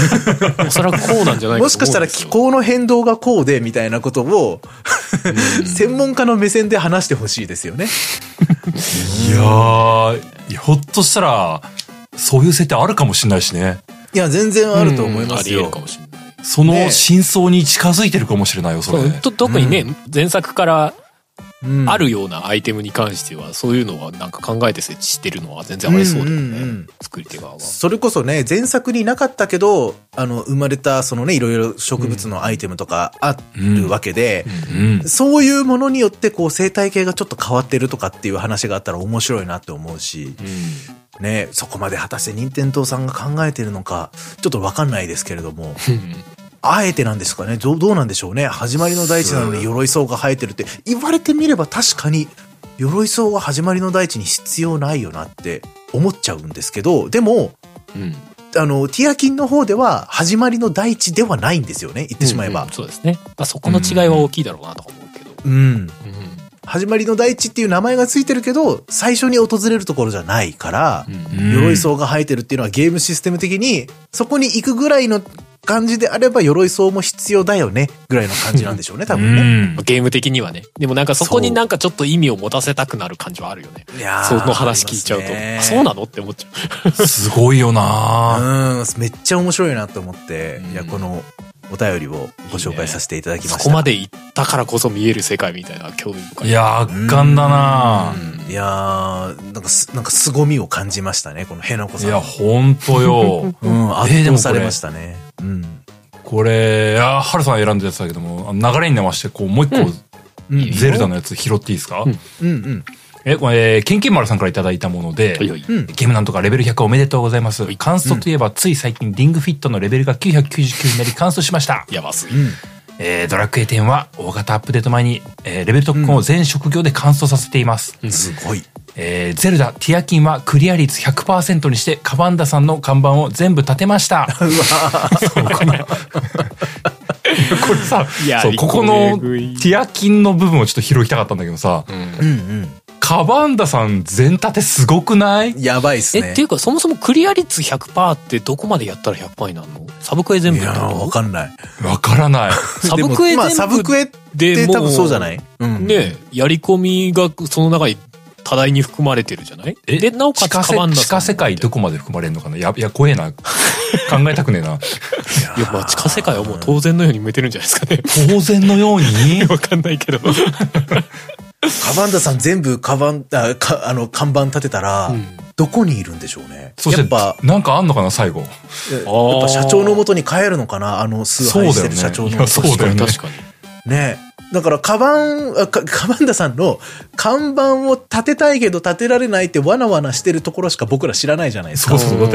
おそらくこうなんじゃないかと思うんですよ。 もしかしたら気候の変動がこうでみたいなことを専門家の目線で話してほしいですよね。 いやー、ひょっとしたらそういう設定あるかもしれないしね。 いや全然あると思いますよ。 あり得るかもしれない。 その真相に近づいてるかもしれないよ、それ。 特にね、前作からあるようなアイテムに関しては、そういうのはなんか考えて設置してるのは全然ありそうだよね。作り手側は。それこそね、前作になかったけど、生まれたそのね、いろいろ植物のアイテムとかあるわけで、そういうものによってこう生態系がちょっと変わってるとかっていう話があったら面白いなって思うし、ね、そこまで果たして任天堂さんが考えてるのか、ちょっとわかんないですけれども、あえてなんですかね、どうなんでしょうね。始まりの大地なのに鎧層が生えてるって言われてみれば確かに鎧層は始まりの大地に必要ないよなって思っちゃうんですけど、でも、ティアキンの方では始まりの大地ではないんですよね、言ってしまえば。 そうですね。そこの違いは大きいだろうなと思うけど。 始まりの大地っていう名前がついてるけど、最初に訪れるところじゃないから、鎧層が生えてるっていうのはゲームシステム的に、そこに行くぐらいの感じであれば鎧層も必要だよねぐらいの感じなんでしょうね、多分ね。 ゲーム的にはね。でもなんかそこになんかちょっと意味を持たせたくなる感じはあるよね。その話聞いちゃうと、そうなのって思っちゃう。すごいよな。 めっちゃ面白いなと思って、いや、このお便りをご紹介させていただきました。 そこまで行ったからこそ見える世界みたいな興味深い。 いや、圧巻だな。 いやー、なんか凄みを感じましたね、このへなこさん。 いや、ほんとよ。 圧倒されましたね。 これ、はるさん選んでやつだけども、流れに直して、こう、もう一個、ゼルダのやつ拾っていいですか？これ、ケンケンマルさんからいただいたもので、ゲームなんとかレベル100おめでとうございます。カンストといえば、つい最近リングフィットのレベルが999になりカンストしました。 やばすぎ。 ドラクエ10は大型アップデート前に、レベル特訓を全職業でカンストさせています。 すごい。 ゼルダ、ティアキンはクリア率 100% にして、カバンダさんの看板を全部立てました。うわこれさ、ここのティアキンの部分をちょっと拾いたかったんだけどさ、カバンダさん全立てすごくない？ やばいっすね。 っていうかそもそもクリア率 100% ってどこまでやったら 100% になるの？サブクエ全部やったら？ わかんない。 わからない。 サブクエ全部まあサブクエって多分そうじゃない？ ね、やり込みがその中に多大に含まれてるじゃない？で、なおかつカバンダさん。 地下世界どこまで含まれるのかな？いや、怖えな。考えたくねえな。 いや、まあ地下世界はもう当然のように埋めてるんじゃないですかね。 当然のようにわかんないけど。 カバンダさん全部看板立てたら、どこにいるんでしょうね。 やっぱ、なんかあんのかな、最後。やっぱ社長の元に帰るのかな、崇拝してる社長の元に。 そうだよね。 確かに。 ね。だから、カバンダさんの看板を立てたいけど立てられないってわなわなしてるところしか僕ら知らないじゃないですか。 そう。だって、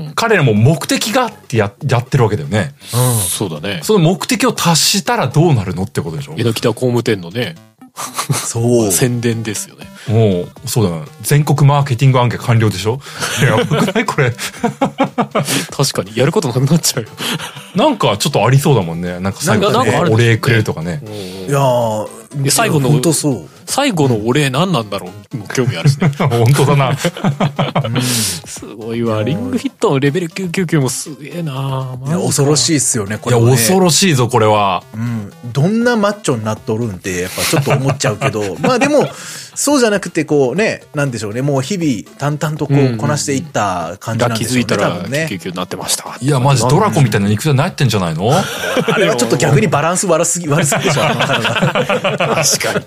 彼らも目的があってやってるわけだよね。 そうだね。 その目的を達したらどうなるのってことでしょ？ 江戸北工務店のね。 そう。 宣伝ですよね。 もう、そうだな。全国マーケティング案件完了でしょ？やばくないこれ。 確かに、やることなくなっちゃうよ。 なんかちょっとありそうだもんね。なんか最後にお礼くれるとかね。 いやー、 最後の、 本当そう。 最後のお礼何なんだろう興味あるしね。 本当だな。 すごいわ。リングフィットのレベル999もすげえな。 いや、恐ろしいっすよね、これは、 ね。いや、恐ろしいぞ、これは。 どんなマッチョになっとるんって、やっぱちょっと思っちゃうけど、まあでも、そうじゃなくて、こうね、なんでしょうね、もう日々淡々とこうこなしていった感じなんでしょうね。 気づいたら999になってました。 いや、マジドラコみたいな肉体になってんじゃないの？ あれはちょっと逆にバランス悪すぎでしょ、あの体が。確かに。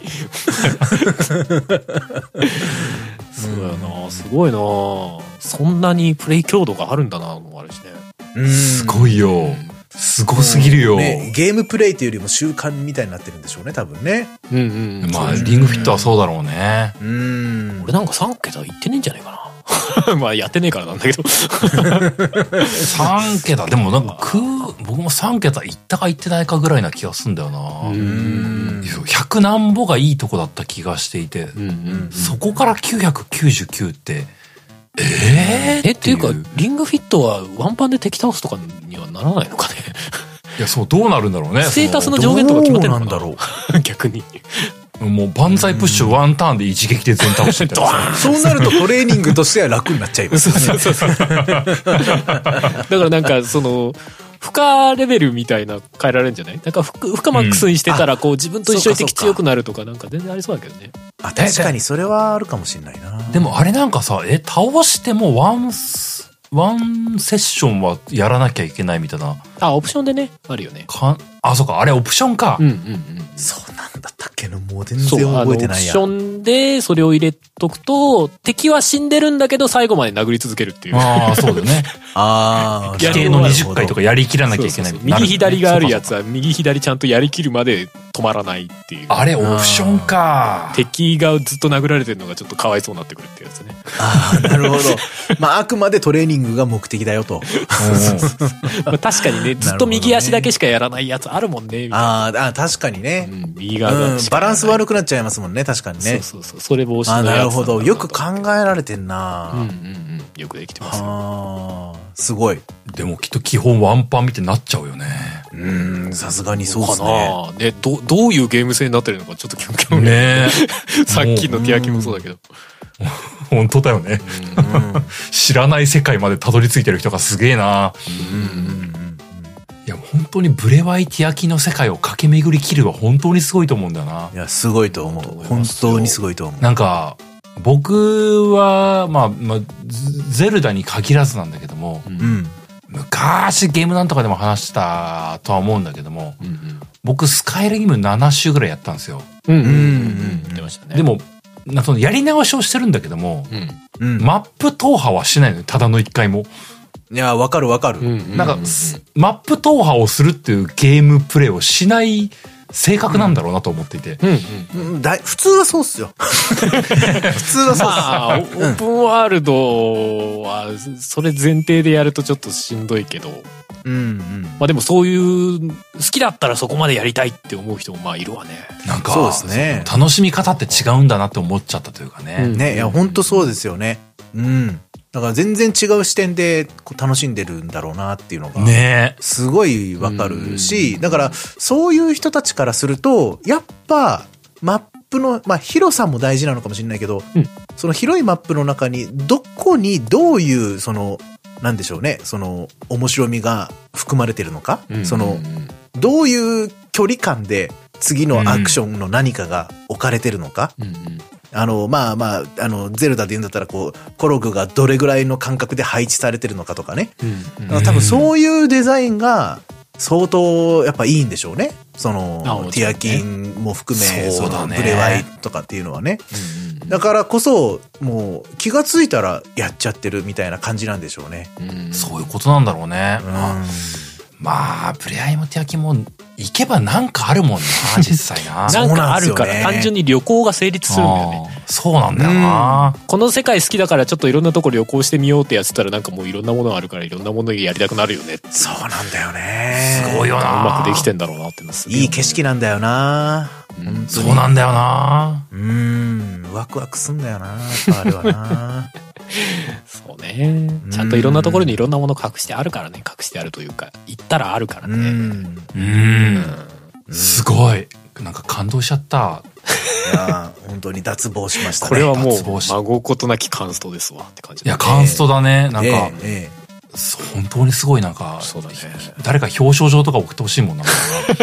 そうやな、すごいな。そんなにプレイ強度があるんだな、もあるしね。 すごいよ。すごすぎるよ。 ね、ゲームプレイというよりも習慣みたいになってるんでしょうね、多分ね。 まあ、リングフィットはそうだろうね。 俺なんか3桁いってねえんじゃないかな。まあ、やってねえからなんだけど。 3桁、でもなんか僕も3桁いったかいってないかぐらいな気がすんだよな。100何歩がいいとこだった気がしていて、そこから999って、 っていうか、リングフィットはワンパンで敵倒すとかにはならないのかね。 いや、そう、どうなるんだろうね。 ステータスの上限とか決まってるのかな。 どうなんだろう。逆に。 もう万歳プッシュワンターンで一撃で全倒してたらそうなるとトレーニングとしては楽になっちゃいますよね。 だからなんか、 荷レベルみたいな変えられるんじゃない？なんか負荷マックスにしてたらこう自分と一緒に敵強くなるとかなんか全然ありそうだけどね。 あ、確かにそれはあるかもしれないな。 でもあれなんかさ、倒してもワンセッションはやらなきゃいけないみたいな。 あ、オプションでね、あるよね。 あ、そうか、あれオプションか。 そうなんだったっけの、もう全然覚えてないや。 オプションでそれを入れとくと、敵は死んでるんだけど最後まで殴り続けるっていう。 ああ、そうだよね。規定の20回とかやりきらなきゃいけない。 右左があるやつは右左ちゃんとやりきるまで止まらないっていう。 あれオプションか。 敵がずっと殴られてるのがちょっとかわいそうになってくるっていうやつね。 ああ、なるほど。まあ、あくまでトレーニングが目的だよと。 確かにね、ずっと右足だけしかやらないやつあるもんね、みたいな。 ああ、確かにね。 右側が。 バランス悪くなっちゃいますもんね、確かにね。 そう。それ防止のやつ。 なるほど。よく考えられてんな。 よくできてますよ。 すごい。 でもきっと基本ワンパン見てなっちゃうよね。 さすがにそうですね。 ね、どういうゲーム性になってるのかちょっと興味ね。さっきの手焼きもそうだけど。 本当だよね。知らない世界までたどり着いてる人がすげえな。いや、本当にブレワイティ焼きの世界を駆け巡りきるは本当にすごいと思うんだよな。 いや、すごいと思う。本当にすごいと思う。 なんか、僕は、まあ、ゼルダに限らずなんだけども、昔ゲームなんとかでも話したとは思うんだけども、僕スカイリム7周ぐらいやったんですよ。 言ってましたね。 でも、そのやり直しをしてるんだけども、マップ踏破はしないのよ、ただの一回も。 いや、わかるわかる。 なんか、マップ踏破をするっていうゲームプレイをしない性格なんだろうなと思っていて。 普通はそうっすよ。普通はそうっす。 まあ、オープンワールドは、それ前提でやるとちょっとしんどいけど。まあでもそういう、好きだったらそこまでやりたいって思う人もまあいるわね。 なんか、 そうですね。 楽しみ方って違うんだなって思っちゃったというかね。 ね、いや、ほんとそうですよね。だから全然違う視点で楽しんでるんだろうなっていうのが、すごいわかるし、だからそういう人たちからすると、やっぱマップの、まあ広さも大事なのかもしれないけど、その広いマップの中にどこにどういうその、なんでしょうね、その面白みが含まれてるのか、その、どういう距離感で次のアクションの何かが置かれてるのか、ゼルダで言うんだったら、こう、コログがどれぐらいの間隔で配置されてるのかとかね。多分そういうデザインが相当やっぱいいんでしょうね。その、ティアキンも含め、そのブレワイとかっていうのはね。だからこそ、もう気がついたらやっちゃってるみたいな感じなんでしょうね。 そういうことなんだろうね。まあ、ブレワイもティアキンも、行けばなんかあるもんな、実際な。 なんかあるから、単純に旅行が成立するんだよね。 そうなんだよな。 この世界好きだからちょっといろんなとこ旅行してみようってやってたらなんかもういろんなものがあるからいろんなものやりたくなるよね。 そうなんだよね。 すごいよな。 うまくできてんだろうなってます。 いい景色なんだよな。 そうなんだよな。 ワクワクすんだよな、あれはな。 そうね。ちゃんといろんなところにいろんなもの隠してあるからね。隠してあるというか、行ったらあるからね。 すごい。なんか感動しちゃった。 いや、本当に脱帽しましたね。 これはもう、孫ことなきカンストですわって感じ。 いや、カンストだね。なんか、本当にすごいなんか、 そうだね。 誰か表彰状とか送ってほしいもんな。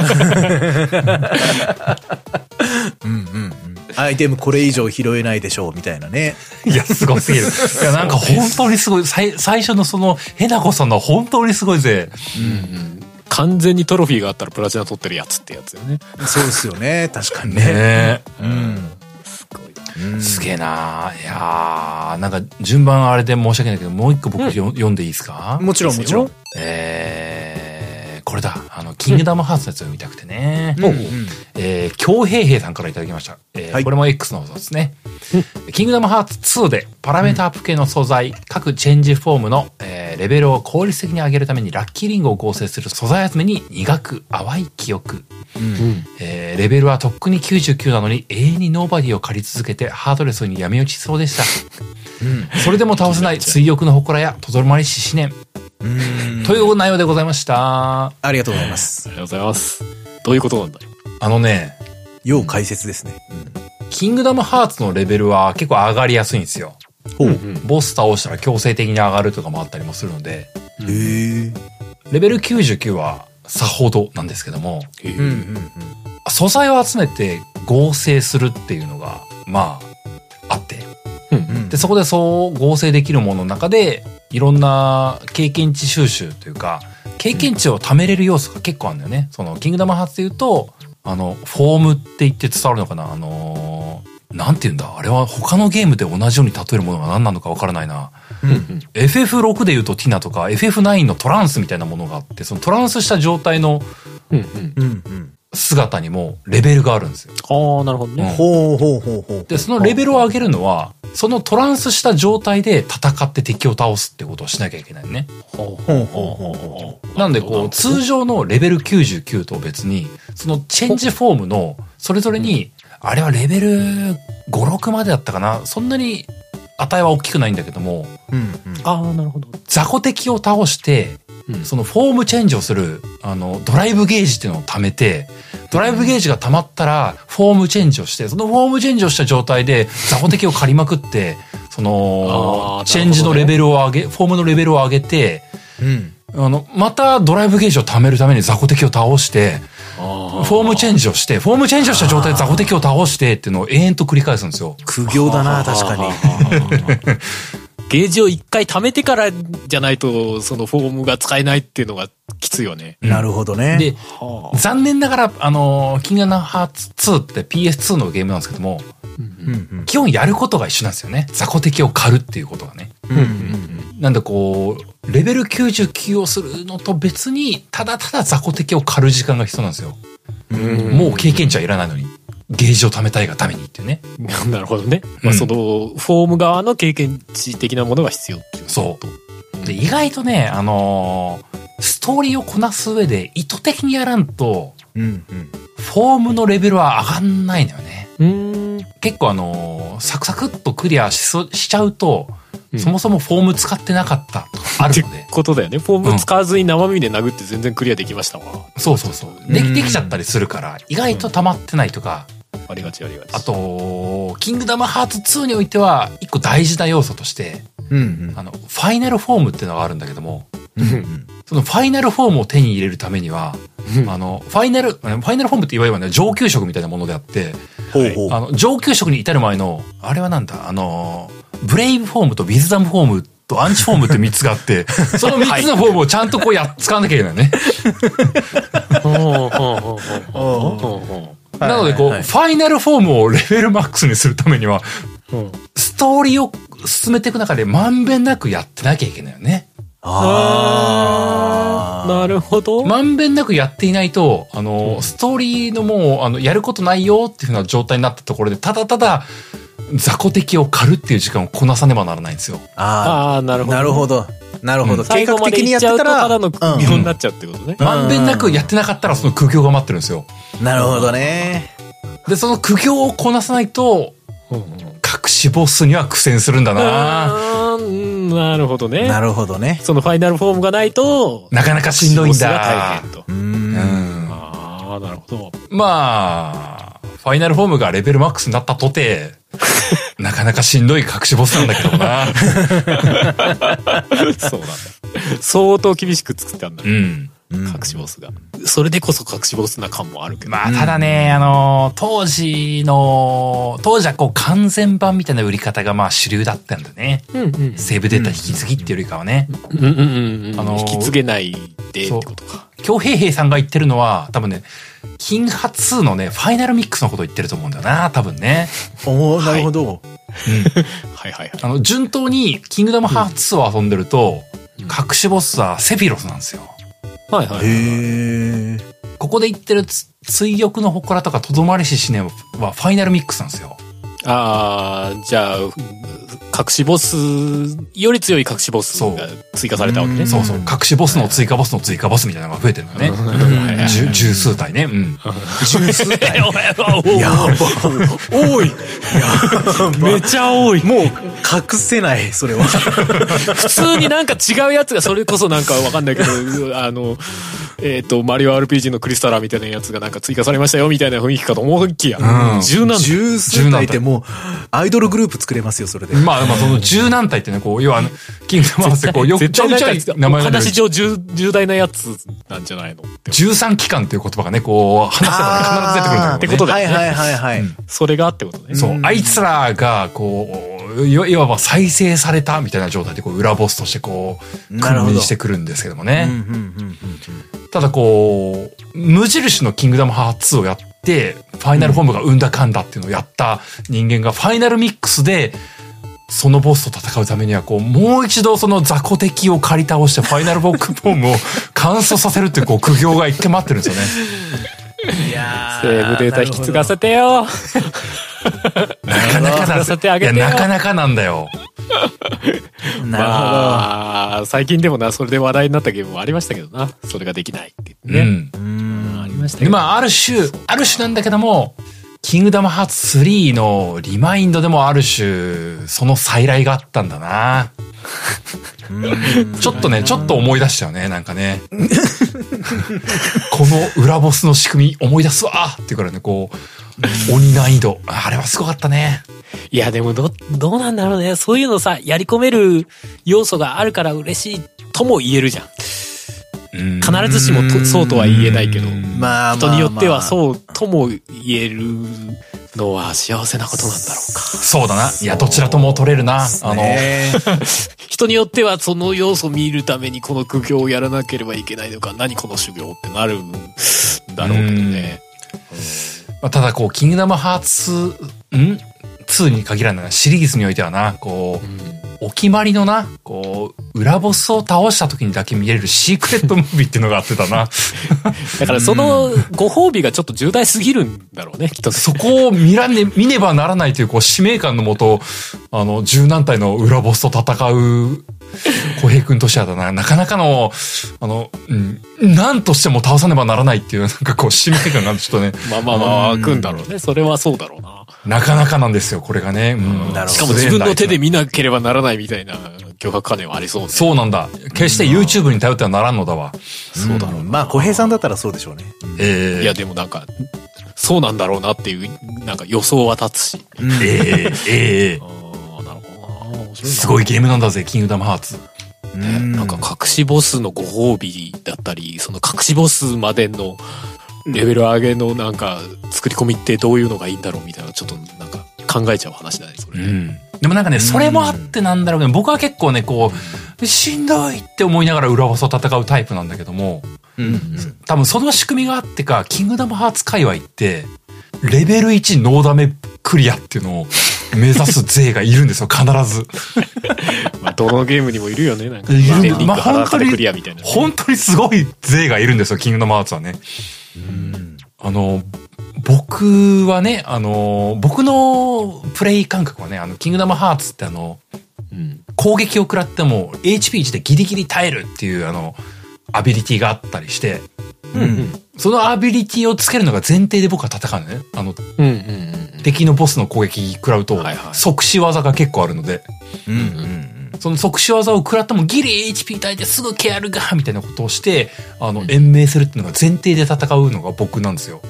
アイテムこれ以上拾えないでしょうみたいなね。 いや、すごすぎる。いや、なんか本当にすごい。最初のその、ヘナコさんの本当にすごいぜ。 完全にトロフィーがあったらプラチナ取ってるやつってやつよね。 そうですよね。確かにね。 すごい。 すげえな。いやー、なんか順番あれで申し訳ないけど、もう一個僕読んでいいですか？ もちろんもちろん。 これだ。キングダムハーツのやつを読みたくてね。京平平さんからいただきました。これも X の放送ですね。キングダムハーツ2でパラメータアップ系の素材、各チェンジフォームの、レベルを効率的に上げるためにラッキーリンゴを合成する素材集めに苦く淡い記憶。レベルはとっくに99なのに永遠にノーバディを借り続けてハードレスに闇落ちそうでした。それでも倒せない追憶の祠やとどまりし思念。という内容でございました。 ありがとうございます。 ありがとうございます。どういうことなんだよ。 要解説ですね。 キングダムハーツのレベルは結構上がりやすいんですよ。ボス倒したら強制的に上がるとかもあったりもするので。 レベル99はさほどなんですけども、素材を集めて合成するっていうのが、まあ、あって。で、そこでそう合成できるものの中で、いろんな経験値収集というか、経験値を貯めれる要素が結構あるんだよね。その、キングダムハーツで言うと、フォームって言って伝わるのかななんて言うんだあれは他のゲームで同じように例えるものが何なのかわからないな。FF6 で言うとティナとか FF9 のトランスみたいなものがあって、そのトランスした状態の姿にもレベルがあるんですよ。 ああ、なるほどね。 で、そのレベルを上げるのは、そのトランスした状態で戦って敵を倒すってことをしなきゃいけないね。なんでこう、通常のレベル99と別に、そのチェンジフォームのそれぞれに、あれはレベル5、6までだったかな。そんなに値は大きくないんだけども。 ああ、なるほど。 雑魚敵を倒して、そのフォームチェンジをする、ドライブゲージっていうのを貯めて、ドライブゲージが溜まったら、フォームチェンジをして、そのフォームチェンジをした状態で、雑魚敵を狩りまくって、その、チェンジのレベルを上げ、フォームのレベルを上げて、またドライブゲージを貯めるために雑魚敵を倒して、フォームチェンジをして、フォームチェンジをした状態で雑魚敵を倒してっていうのを永遠と繰り返すんですよ。 苦行だな、確かに。 ゲージを一回貯めてからじゃないと、そのフォームが使えないっていうのがきついよね。 なるほどね。 で、残念ながら、キングダムハーツ2って PS2 のゲームなんですけども、基本やることが一緒なんですよね。雑魚敵を狩るっていうことがね。なんでこう、レベル99をするのと別に、ただただ雑魚敵を狩る時間が必要なんですよ。もう経験値はいらないのに。ゲージを貯めたいがためにっていうね。 なるほどね。まあ、その、フォーム側の経験値的なものが必要っていう。 そう。で、意外とね、ストーリーをこなす上で意図的にやらんと、フォームのレベルは上がんないのよね。結構サクサクっとクリアしちゃうと、そもそもフォーム使ってなかったとかあるので。 ってことだよね。フォーム使わずに生身で殴って全然クリアできましたわ。 そうそうそう。できちゃったりするから、意外と溜まってないとか。 ありがちありがち。 あと、キングダムハーツ2においては、一個大事な要素として、ファイナルフォームっていうのがあるんだけども、そのファイナルフォームを手に入れるためには、ファイナルフォームっていわゆるね、上級色みたいなものであって、上級色に至る前の、あれはなんだ、ブレイブフォームとウィズダムフォームとアンチフォームって3つがあって、その3つのフォームをちゃんとこう使わなきゃいけないね。なのでこう、ファイナルフォームをレベルマックスにするためには、ストーリーを進めていく中でまんべんなくやってなきゃいけないよね。 なるほど。 まんべんなくやっていないと、ストーリーのもう、やることないよっていうふうな状態になったところで、ただただ、雑魚敵を狩るっていう時間をこなさねばならないんですよ。 ああ、なるほど。 なるほど。なるほど。 計画的にやってたら、ただの苦行になっちゃうってことね。 まんべんなくやってなかったらその苦行が待ってるんですよ。 なるほどね。 で、その苦行をこなさないと、隠しボスには苦戦するんだな。 なるほどね。 なるほどね。 そのファイナルフォームがないと、 なかなかしんどいんだ。 大変と。 ああ、なるほど。 まあ、ファイナルフォームがレベルマックスになったとて、なかなかしんどい隠しボスなんだけどな。 そうなんだ。相当厳しく作ったんだ。隠しボスが。それでこそ隠しボスな感もあるけど。 まあ、ただね、当時はこう完全版みたいな売り方がまあ主流だったんだね。セーブデータ引き継ぎっていうよりかはね。 引き継げないでってことか。 京平平さんが言ってるのは、多分ね、キングハツ2のね、ファイナルミックスのこと言ってると思うんだよな、多分ね。 おー、なるほど。 はいはいはい。 順当にキングダムハーツ2を遊んでると、隠しボスはセフィロスなんですよ。 はいはい。 ここで言ってる追憶の祠とかとどまりし思念はファイナルミックスなんですよ。 ああ、じゃあ、隠しボス、より強い隠しボスが追加されたわけね。 そうそう。隠しボスの追加ボスの追加ボスみたいなのが増えてるのね。十数体ね。 十数体。やば。 多い。めちゃ多い。 もう、 隠せない、それは。 普通になんか違うやつが、それこそなんかわかんないけど、マリオ RPG のクリスタラーみたいなやつがなんか追加されましたよみたいな雰囲気かと思いきや、 十数体ってもう、アイドルグループ作れますよ、それで。 まあ、その十何体ってね、こう、要は、キングダムハーツでこう、よくちょいちょい名前が出る。 話上重大なやつなんじゃないの 13期間っていう言葉がね、こう、話せば必ず出てくるんだけどね。 ってことだよね。 はい。 それがってことね。 そう、あいつらが、こう、いわば再生されたみたいな状態で、こう、裏ボスとしてこう、君臨してくるんですけどもね。ただこう、無印のキングダムハーツ2をやって、ファイナルフォームが生んだかんだっていうのをやった人間が、ファイナルミックスで、そのボスと戦うためには、こう、もう一度その雑魚敵を狩り倒して、ファイナルボックフォームを完走させるっていう、こう、苦行が一回待ってるんですよね。 いやー、セーブデータ引き継がせてよ。 なかなかだ。いや、なかなかなんだよ。 なるほど。 まあ、最近でもな、それで話題になったゲームもありましたけどな。それができないって言ってね。ありましたけど。 まあ、ある種なんだけども、キングダムハーツ3のリマインドでもある種、その再来があったんだな。ちょっと思い出したよね、なんかね。この裏ボスの仕組み思い出すわっていうからね、こう、鬼難易度。あれはすごかったね。 いや、でもどうなんだろうね。そういうのさ、やり込める要素があるから嬉しいとも言えるじゃん。必ずしもそうとは言えないけど、人によってはそうとも言えるのは幸せなことなんだろうか。 そうだな。いや、どちらとも取れるな。 人によってはその要素を見るためにこの苦行をやらなければいけないのか、何この修行ってなるんだろうけどね。 ただこう、キングダムハーツ、2に限らないシリーズにおいてはな、こう、お決まりのな、こう、裏ボスを倒した時にだけ見れるシークレットムービーっていうのがあってたな。 だからそのご褒美がちょっと重大すぎるんだろうね、きっと。 そこを見ねばならないという、こう、使命感のもと、十何体の裏ボスと戦う、小平君としてはだな、なかなかの、何としても倒さねばならないっていう、なんかこう、使命感がちょっとね。 湧くんだろうね。それはそうだろうな。 なかなかなんですよ、これがね。 しかも自分の手で見なければならないみたいな脅迫観念はありそうね。 そうなんだ。決して YouTube に頼ってはならんのだわ。 そうだろう。 まあ、小平さんだったらそうでしょうね。 いや、でもなんか、そうなんだろうなっていう、なんか予想は立つし。 なるほどな。面白いな。すごいゲームなんだぜ、キングダムハーツ。 なんか隠しボスのご褒美だったり、その隠しボスまでのレベル上げのなんか作り込みってどういうのがいいんだろうみたいな、ちょっとなんか考えちゃう話だね、それ。 でもなんかね、それもあってなんだろうけど、僕は結構ね、こう、しんどいって思いながら裏ボスを戦うタイプなんだけども、多分その仕組みがあってか、キングダムハーツ界隈って、レベル1ノーダメクリアっていうのを目指す勢がいるんですよ、必ず。 まあ、どのゲームにもいるよね、なんか。 まあ、本当にすごい勢がいるんですよ、キングダムハーツはね。僕はね、僕のプレイ感覚はね、キングダムハーツって攻撃を食らっても HP1 でギリギリ耐えるっていうアビリティがあったりして、そのアビリティをつけるのが前提で僕は戦うのね。敵のボスの攻撃食らうと、即死技が結構あるので、その即死技を食らってもギリ HP 耐えてすぐケアルがみたいなことをして、延命するっていうのが前提で戦うのが僕なんですよ。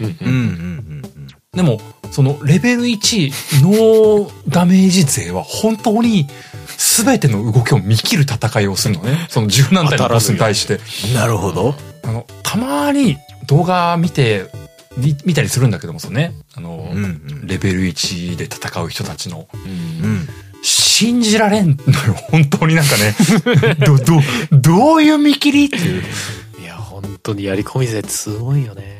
でも、そのレベル1ノーダメージ勢は本当に全ての動きを見切る戦いをするのね。その柔軟体のボスに対して。 なるほど。 たまに動画見たりするんだけども、そうね。レベル1で戦う人たちの。信じられんのよ。本当になんかね。どういう見切りっていう。 いや、本当にやり込み勢ってすごいよね。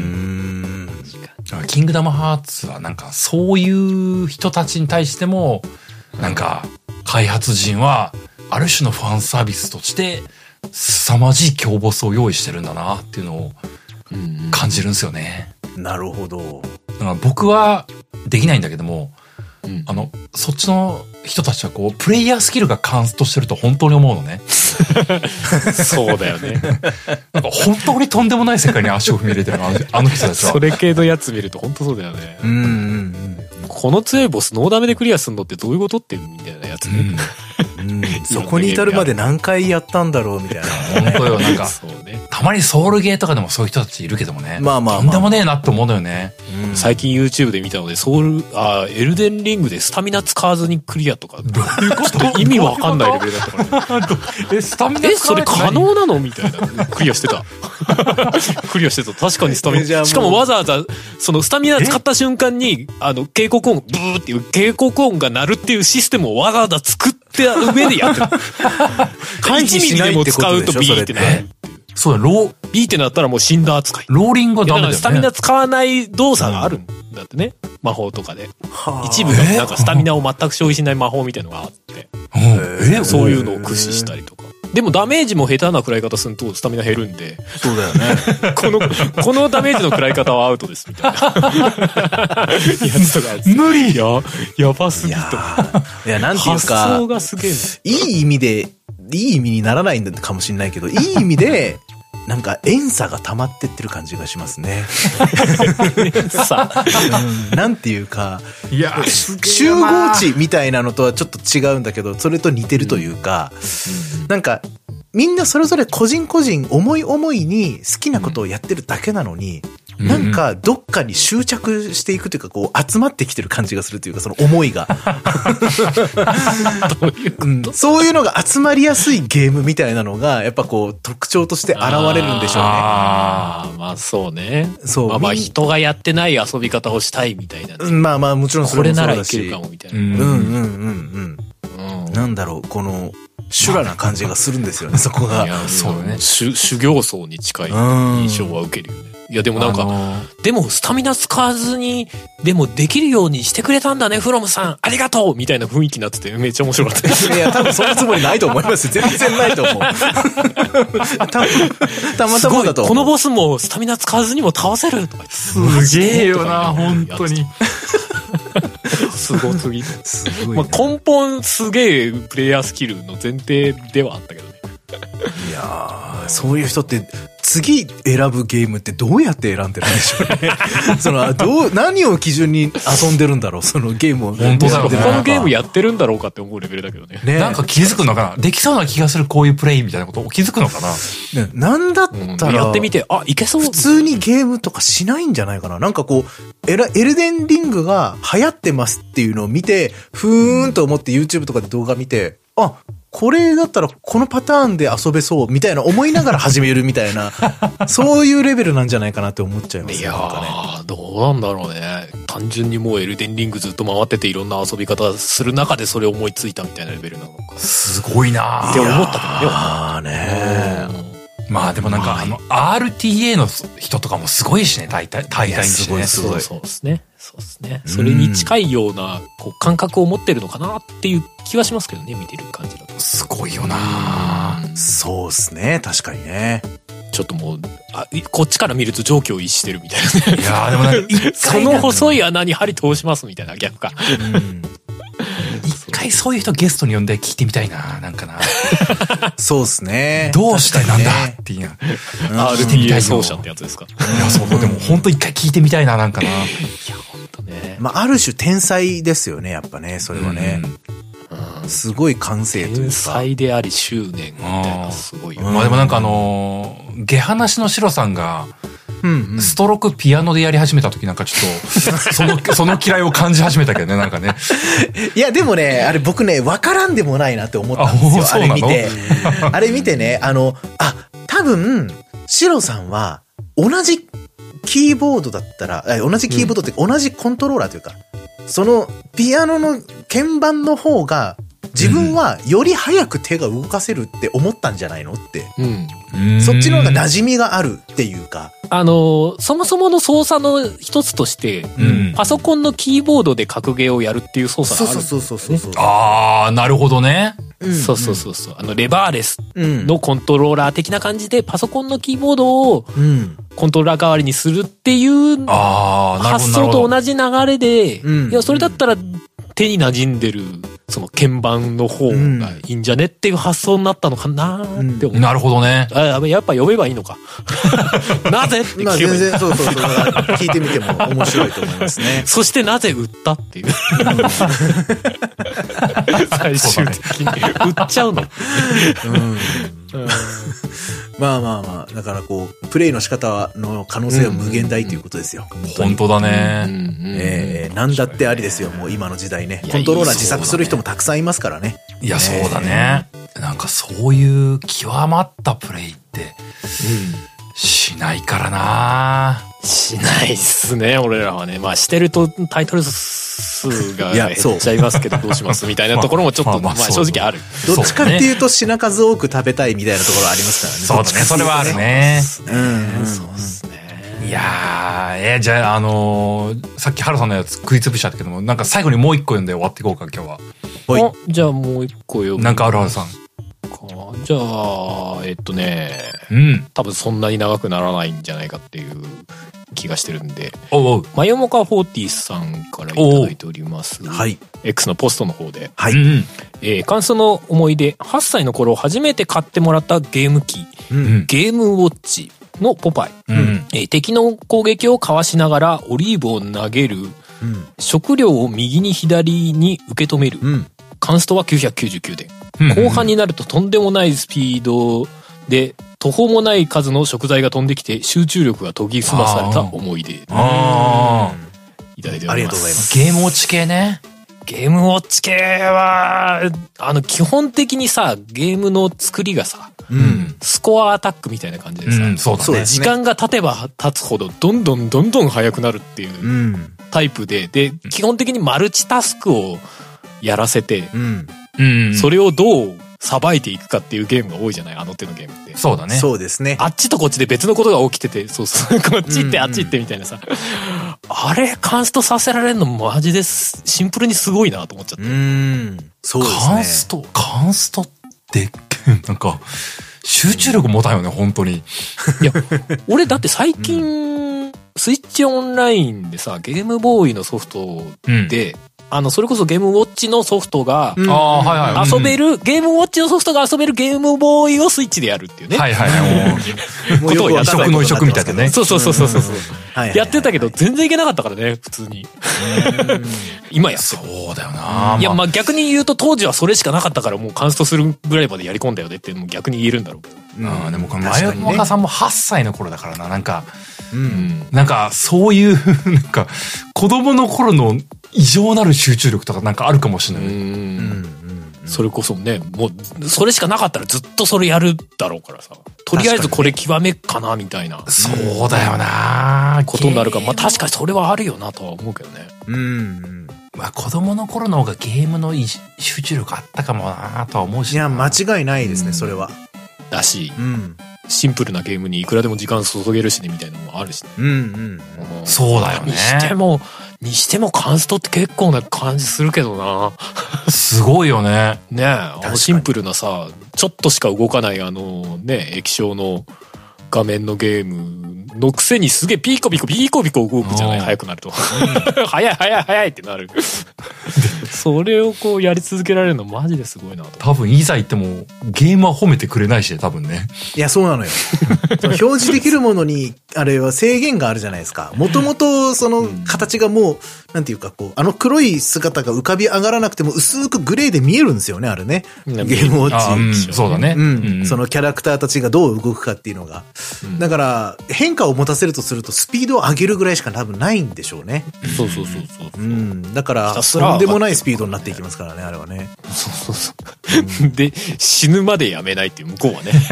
キングダムハーツはなんかそういう人たちに対しても、なんか開発陣はある種のファンサービスとして凄まじい強ボスを用意してるんだなっていうのを感じるんですよね。 なるほど。 だから僕はできないんだけども、そっちの人たちはこう、プレイヤースキルがカウントしてると本当に思うのね。 そうだよね。 なんか本当にとんでもない世界に足を踏み入れてるあの人たちは。 それ系のやつ見ると本当そうだよね。 この強いボスノーダメでクリアすんのってどういうことってみたいなやつね。 そこに至るまで何回やったんだろうみたいな。 本当よ、なんか、たまにソウルゲーとかでもそういう人たちいるけどもね。とんでもねえなって思うのよね。 最近 YouTube で見たので、エルデンリングでスタミナ使わずにクリアとか、どういうこと意味わかんないレベルだったからね。 スタミナそれ可能なのみたいな。クリアしてた。クリアしてた。確かにスタミナ。しかもわざわざ、そのスタミナ使った瞬間に、警告音、ブーっていう警告音が鳴るっていうシステムをわざわざ作って上でやってる。1ミリでも使うとビーってなる。 そうだ、 ビーってなったらもう死んだ扱い。 ローリングがダメだよね。 スタミナ使わない動作があるんだってね。魔法とかで。一部がなんかスタミナを全く消費しない魔法みたいなのがあって。そういうのを駆使したりとか。でもダメージも下手な食らい方するとスタミナ減るんで。 そうだよね。 このダメージの食らい方はアウトですみたいな。やつとか。 無理やばすぎと。 いや、なんていうか。 発想がすげえ。 いい意味にならないかもしれないけど、いい意味で、なんか、遠さが溜まってってる感じがしますね。なんていうか、 いや、 集合値みたいなのとはちょっと違うんだけど、それと似てるというか、なんか、みんなそれぞれ個人個人思い思いに好きなことをやってるだけなのに、なんかどっかに執着していくというか、こう集まってきてる感じがするというか、その思いが。そういうのが集まりやすいゲームみたいなのが、やっぱこう特徴として現れるんでしょうね。 まあそうね。 そう。 まあ人がやってない遊び方をしたいみたいな。 まあもちろんそれもそうだし。 これならいけるかもみたいな。 なんだろう、この、修羅な感じがするんですよね、そこが。 そうね。修行僧に近い印象は受けるよね。いやでもなんか、でもスタミナ使わずに、でもできるようにしてくれたんだね、フロムさん。ありがとうみたいな雰囲気になっててめっちゃ面白かったです。 いや、多分そんなつもりないと思います。全然ないと思う。たまたまだと思う。 このボスもスタミナ使わずにも倒せるとか。 すげえよな、本当に。 すごすぎる。 すごい、 ね。根本すげえプレイヤースキルの前提ではあったけどね。 いやー、そういう人って次選ぶゲームってどうやって選んでるんでしょうね。何を基準に遊んでるんだろう、そのゲームを。 本当だよね。他のゲームやってるんだろうかって思うレベルだけどね。 なんか気づくのかな、できそうな気がする、こういうプレイみたいなことを気づくのかな、 なんだったら、 やってみて、いけそう。 普通にゲームとかしないんじゃないかな。なんかこう、エルデンリングが流行ってますっていうのを見て、ふーんと思って YouTube とかで動画見て、これだったらこのパターンで遊べそうみたいな思いながら始めるみたいな、そういうレベルなんじゃないかなって思っちゃいますね。 いやー、どうなんだろうね。単純にもうエルデンリングずっと回ってていろんな遊び方する中でそれを思いついたみたいなレベルなのか。 すごいなーって思ったけどね。 まあね。 まあでもなんかRTA の人とかもすごいしね、大体にしてね。 そうですね。そうですね。それに近いような感覚を持ってるのかなっていう気はしますけどね、見てる感じだと。 すごいよな。 そうですね、確かにね。 ちょっともう、こっちから見ると常軌を逸してるみたいなね。 いやーでもなんかその細い穴に針通しますみたいな、逆か。 一回そういう人ゲストに呼んで聞いてみたいな、なんかな。 そうですね。 どうしてなんだっていう。 RTA 奏者ってやつですか。 いや、そう、でも本当一回聞いてみたいな、なんかな。いや、 本当ね。 まあ、ある種天才ですよね、やっぱね、それはね。すごい感性というか。 天才であり執念みたいな、すごいよ。 まあでもなんか下話のシロさんが、ストロークピアノでやり始めた時なんかちょっと、その嫌いを感じ始めたけどね、なんかね。 いや、でもね、あれ僕ね、わからんでもないなって思ったんですよ、あれ見て。あれ見てね、多分、シロさんは、同じキーボードだったら、同じキーボードって同じコントローラーというか、その、ピアノの鍵盤の方が、自分はより早く手が動かせるって思ったんじゃないのって。そっちの方が馴染みがあるっていうか。 そもそもの操作の一つとして、パソコンのキーボードで格ゲーをやるっていう操作がある、ね。 そう。 あー、なるほどね。 そう。レバーレスのコントローラー的な感じで、パソコンのキーボードをコントローラー代わりにするっていう発想と同じ流れで、いや、それだったら手に馴染んでるその鍵盤の方がいいんじゃねっていう発想になったのかなって思う。 なるほどね。 やっぱ呼べばいいのか。なぜって聞けばいい。 全然、そう。聞いてみても面白いと思いますね。 そしてなぜ売ったっていう。最終的に。売っちゃうの。 まあ。だからプレイの仕方の可能性は無限大ということですよ。 本当だね。 なんだってありですよ、もう今の時代ね。コントローラー自作する人もたくさんいますからね。 いや、そうだね。なんかそういう極まったプレイって、しないからな。 しないっすね、俺らはね。まあしてるとタイトル数が減っちゃいますけどどうしますみたいなところもちょっとまあ正直ある。 どっちかっていうと品数多く食べたいみたいなところありますからね。 そうですね、それはあるね。 そうっすね。 いやー、じゃあさっきハルさんのやつ食いつぶしちゃったけども、なんか最後にもう一個読んで終わっていこうか、今日は。 じゃあもう一個読む。 なんかあるハルさん。 じゃあ、多分そんなに長くならないんじゃないかっていう気がしてるんで。マヨモカ40さんからいただいております。 はい。 X のポストの方で。 はい。 感想の思い出、8歳の頃初めて買ってもらったゲーム機、ゲームウォッチのポパイ。敵の攻撃をかわしながらオリーブを投げる、食料を右に左に受け止める。カンストは999点。後半になるととんでもないスピードで途方もない数の食材が飛んできて集中力が研ぎ澄まされた思い出。いただいております。 ありがとうございます。 ゲームウォッチ系ね。 ゲームウォッチ系は、基本的にさ、ゲームの作りがさ、スコアアタックみたいな感じでさ、 そうだね。 時間が経てば経つほどどんどん速くなるっていうタイプで、基本的にマルチタスクをやらせて、それをどうさばいていくかっていうゲームが多いじゃない、あの手のゲームって。 そうだね。 そうですね。 あっちとこっちで別のことが起きてて、こっち行ってあっち行ってみたいなさ。あれ、カンストさせられるのマジです。シンプルにすごいなと思っちゃって。 そうですね。 カンストって、なんか、集中力持たんよね、本当に。いや、俺だって最近、スイッチオンラインでさ、ゲームボーイのソフトで、それこそゲームウォッチのソフトが、遊べる、ゲームウォッチのソフトが遊べるゲームボーイをスイッチでやるっていうね。 ことをやった異色みたいなね。 そう。やってたけど、全然いけなかったからね、普通に。今やってそうだよな。 いや、まあ逆に言うと当時はそれしかなかったから、もうカンストするぐらいまでやり込んだよねってもう逆に言えるんだろうけど。 でもこのマヨモカさんも8歳の頃だからな、なんか、なんかそういう、なんか、子供の頃の異常なる集中力とかなんかあるかもしれない。 それこそね、もう、それしかなかったらずっとそれやるだろうからさ。とりあえずこれ極めかな、みたいな。 そうだよなことになるか。まあ確かにそれはあるよなとは思うけどね。 まあ子供の頃の方がゲームの集中力あったかもなとは思うし。 いや、間違いないですね、それは。 だし、シンプルなゲームにいくらでも時間注げるしね、みたいなのもあるしね。 そうだよね。 にしてもカンストって結構な感じするけどな。 すごいよね。 ねえ、シンプルなさ、ちょっとしか動かない液晶の画面のゲームのくせにすげえピーコピコ動くじゃない、速くなると。早いってなる。それをこうやり続けられるのマジですごいなと。 多分いざ言ってもゲームは褒めてくれないしね、多分ね。 いや、そうなのよ。表示できるものに、あれは制限があるじゃないですか。もともとその形がもう、なんていうか黒い姿が浮かび上がらなくても薄くグレーで見えるんですよね、あれね。ゲームウォッチ。 そうだね。 そのキャラクターたちがどう動くかっていうのが。だから、変化を持たせるとするとスピードを上げるぐらいしか多分ないんでしょうね。 そう。 だから、とんでもないスピードになっていきますからね、あれはね。 そう。で、死ぬまでやめないっていう、向こうはね。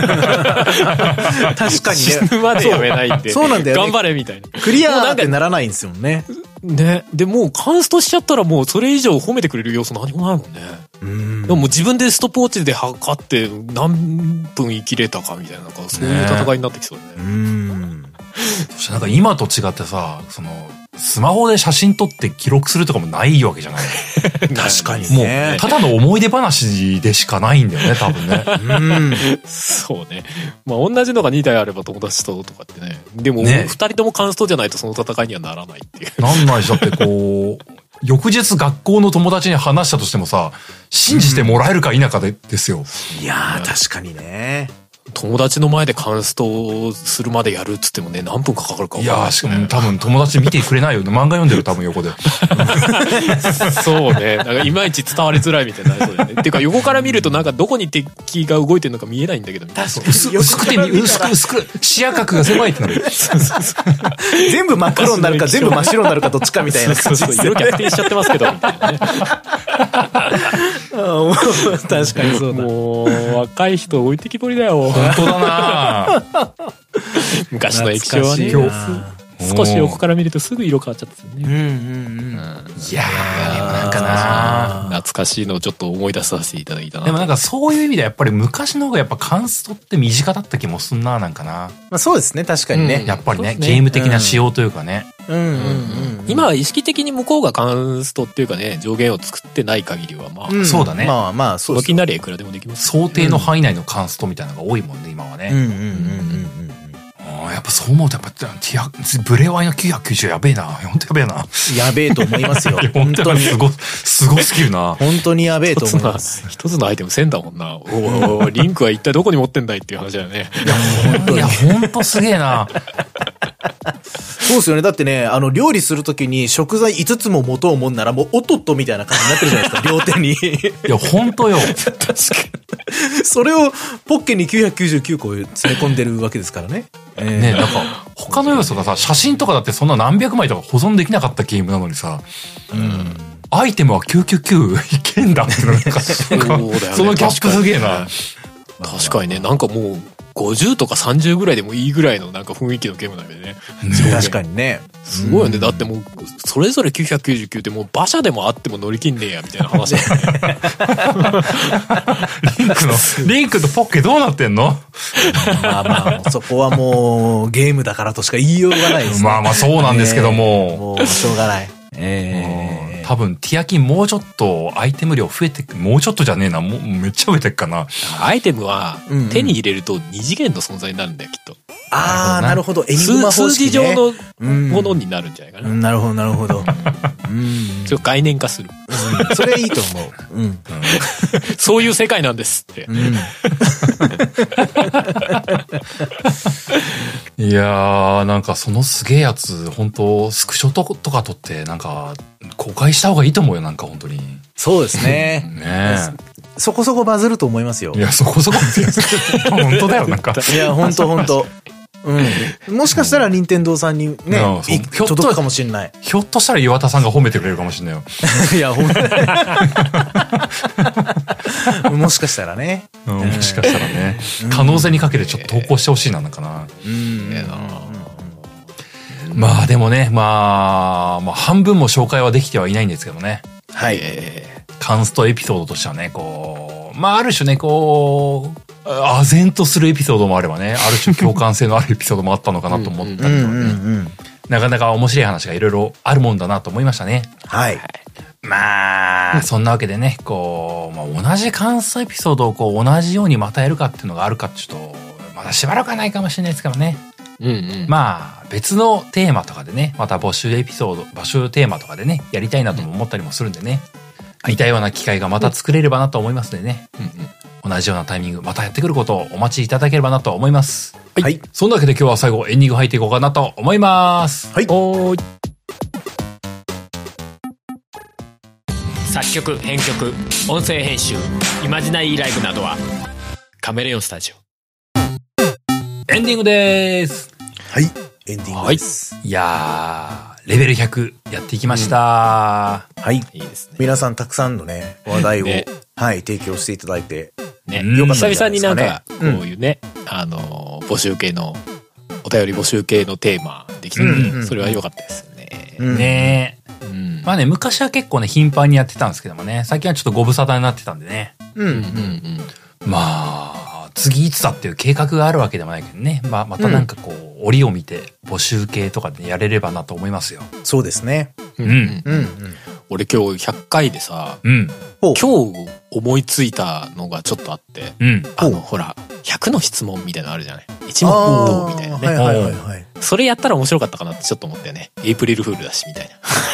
確かにね。 死ぬまでやめないって。 そうなんだよね。 頑張れみたいな。 クリアーってならないんですよね。 ね。で、もうカンストしちゃったらもうそれ以上褒めてくれる要素何もないもんね。でも自分でストップウォッチで測って何分生きれたかみたいな、そういう戦いになってきそうだね。 そしてなんか今と違ってさ、スマホで写真撮って記録するとかもないわけじゃない。 確かにね。 もう、ただの思い出話でしかないんだよね、多分ね。 そうね。まあ、同じのが2台あれば友達とかってね。でも、2人ともカンストじゃないとその戦いにはならないっていう。 なんないし、だって翌日学校の友達に話したとしてもさ、信じてもらえるか否かですよ。 いやー、確かにね。 友達の前でカンストをするまでやるっつってもね、何分かかるか分かんない、ね。 いやー、しかも多分友達見てくれないよね。漫画読んでる多分横で。 そうね。なんかいまいち伝わりづらいみたいになりそうだよね。っていうか横から見るとなんかどこに敵が動いてるのか見えないんだけど。 確かに。 薄く、視野角が狭いってなる。 全部真っ黒になるか全部真っ白になるかどっちかみたいな感じ。 色逆転しちゃってますけど、みたいなね。 確かにそうだ。 もう、若い人置いてきぼりだよ。 本当だな昔の液晶はね、少し横から見るとすぐ色変わっちゃったんですよね。 いやー、なんかな懐かしいのをちょっと思い出させていただいたな。 でもなんかそういう意味ではやっぱり昔の方がやっぱカンストって身近だった気もすんな、なんかな。 まあそうですね、確かにね。 やっぱりね、ゲーム的な仕様というかね。 今は意識的に向こうがカンストっていうかね、上限を作ってない限りはまあ。 そうだね。 まあまあ、そうです。 その気になりゃいくらでもできます。 想定の範囲内のカンストみたいなのが多いもんね、今はね。やっぱそう思うとやっぱブレワイの990やべえな。本当やべえな。 やべえと思いますよ。 本当にすごすぎるな。 本当にやべえと思います。 一つのアイテム1000だもんな。おリンクは一体どこに持ってんだいっていう話だよね。 いや本当すげえな。 そうですよね。だってね、料理するときに食材5つも持とうもんならもうおっとっとみたいな感じになってるじゃないですか、両手に。 いや、ほんとよ。 確かに。それをポッケに999個詰め込んでるわけですからね。 ね、なんか、他の要素がさ、写真とかだってそんな何百枚とか保存できなかったゲームなのにさ、アイテムは999いけんだってなんか、そのギャップすげえな。 確かにね、なんかもう、50とか30ぐらいでもいいぐらいのなんか雰囲気のゲームなんだよね。 確かにね。 すごいよね。だってもう、それぞれ999ってもう馬車でもあっても乗り切んねえや、みたいな話だよね。 リンクとポッケどうなってんの？ まあまあ、そこはもうゲームだからとしか言いようがないですね。 まあまあそうなんですけども。 もうしょうがない。 多分、ティアキンもうちょっとアイテム量増えて、もうちょっとじゃねえな。もうめっちゃ増えてっかな。 アイテムは手に入れると二次元の存在になるんだよ、きっと。 ああ、なるほど。エニグマ方式ね。 数字上のものになるんじゃないかな。 なるほど、なるほど。 それを概念化する。 それいいと思う。 そういう世界なんですって。 いやー、なんかそのすげえやつ、本当スクショとか撮って、なんか、公開した方がいいと思うよ、なんか本当に。 そうですね。ねそこそこバズると思いますよ。 いや、そこそこ。本当だよ、なんか。 いや、本当。もしかしたら任天堂さんにね、届くかもしれない。 ひょっとしたら岩田さんが褒めてくれるかもしれないよ。 いや、もしかしたらね。 もしかしたらね。可能性にかけてちょっと投稿してほしいな、なんかな。まあでもね、まあ半分も紹介はできてはいないんですけどね。 はい。 カンストエピソードとしてはね、こう、まあある種ね、こう、唖然とするエピソードもあればね、ある種共感性のあるエピソードもあったのかなと思ったりとかね。なかなか面白い話がいろいろあるもんだなと思いましたね。 はい。 まあ、そんなわけでね、こう、まあ、同じカンストエピソードをこう同じようにまたやるかっていうのがあるかってちょっと、まだしばらくはないかもしれないですからね。まあ、別のテーマとかでね、また募集テーマとかでね、やりたいなとも思ったりもするんでね。似たような機会がまた作れればなと思いますのでね。同じようなタイミング、またやってくることをお待ちいただければなと思います。はい。そんなわけで今日は最後エンディング入っていこうかなと思います。 はい。 作曲、編曲、音声編集、イマジナリーライブなどはカメレオンスタジオ。 エンディングでーす。 はい。エンディングです。 いやー、レベル100やっていきました。はい。 いいですね。 皆さんたくさんのね、話題を、はい、提供していただいて。 ね。久々になんか、こういうね、募集系の、お便り募集系のテーマできてね、それは良かったですね。 ねえ。まあね、昔は結構ね、頻繁にやってたんですけどもね、最近はちょっとご無沙汰になってたんでね。まあ、次いつだっていう計画があるわけでもないけどね。まあ、またなんかこう、折を見て募集系とかでやれればなと思いますよ。 そうですね。 俺今日100回でさ、今日思いついたのがちょっとあって、ほら、100の質問みたいなのあるじゃない。1問答みたいなね。 それやったら面白かったかなってちょっと思ったよね。エイプリルフールだしみたいな。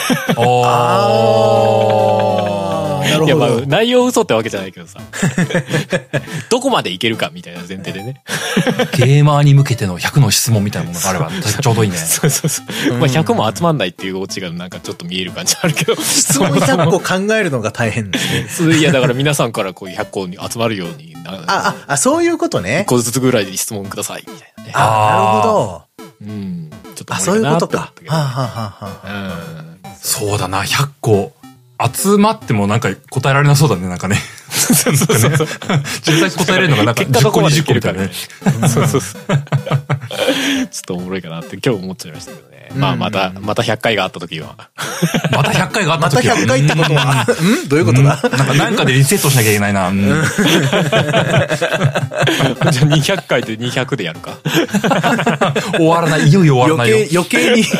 なるほど。いやまあ内容嘘ってわけじゃないけどさ。どこまでいけるかみたいな前提でね。 ゲーマーに向けての100の質問みたいなものがあればちょうどいいね。 そうそうそう。まあ100も集まんないっていうオチがなんかちょっと見える感じあるけど。 質問100個考えるのが大変ですね。いやだから皆さんからこういう100個に集まるように。 そういうことね。 1個ずつぐらいで質問くださいみたいなね。 なるほど。 うん。ちょっとそういうことか。 そうだな、100個集まってもなんか答えられなそうだね、なんかね。そうそうそう。実際答えれるのがなんか10個20個みたいなね。 そうそうそう。ちょっとおもろいかなって今日思っちゃいましたけどね。まあまた100回があった時は。 また100回があった時は。 また100回ってことはどういうことだなんかでリセットしなきゃいけないな。 じゃあ200回で200でやるか。 終わらない。いよいよ終わらないよ。 余計に。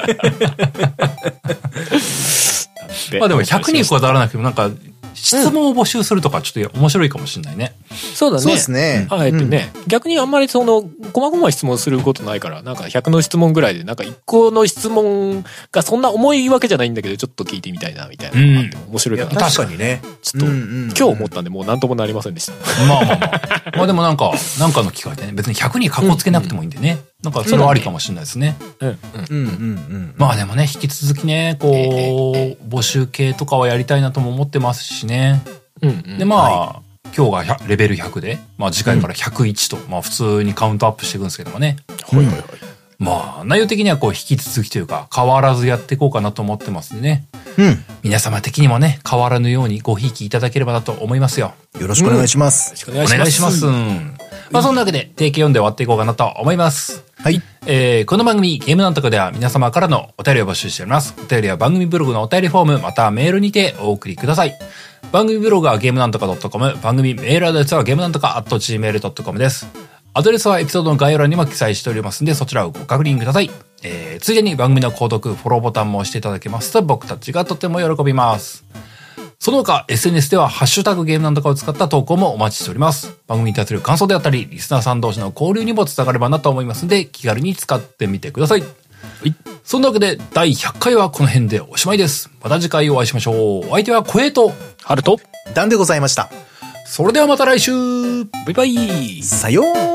まあでも100人こだわらなくてもなんか質問を募集するとかちょっと面白いかもしれないね。 そうだね。 そうですね。 あえてね、逆にあんまりその細々質問することないからなんか100の質問ぐらいでなんか1個の質問がそんな重いわけじゃないんだけどちょっと聞いてみたいなみたいなのがあって面白いかな。 確かにね。 ちょっと今日思ったんでもうなんともなりませんでした。 まあまあでもなんかの機会でね別に100に格好つけなくてもいいんでね。なんかそれはありかもしれないですね。まあでもね引き続きねこう募集系とかはやりたいなとも思ってますしね。でまあ今日がレベル100で、まあ次回から101と、まあ普通にカウントアップしていくんですけどもね。まあ内容的にはこう引き続きというか変わらずやっていこうかなと思ってますんでね。皆様的にもね変わらぬようにごひいきいただければなと思いますよ。 よろしくお願いします。 お願いします。まあそんなわけで定型読んで終わっていこうかなと思います。はい。この番組ゲームなんとかでは皆様からのお便りを募集しております。お便りは番組ブログのお便りフォームまたはメールにてお送りください。番組ブログはゲームなんとか .com、 番組メールアドレスはゲームなんとか @gmail.com です。アドレスはエピソードの概要欄にも記載しておりますのでそちらをご確認ください。ついでに番組の購読、フォローボタンも押していただけますと僕たちがとても喜びます。その他 SNS ではハッシュタグゲームなんとかを使った投稿もお待ちしております。番組に対する感想であったりリスナーさん同士の交流にもつながればなと思いますので気軽に使ってみてください。そんなわけで第100回はこの辺でおしまいです。また次回お会いしましょう。お相手は小平と春とダンでございました。 それではまた来週。 バイバイ。 さよう。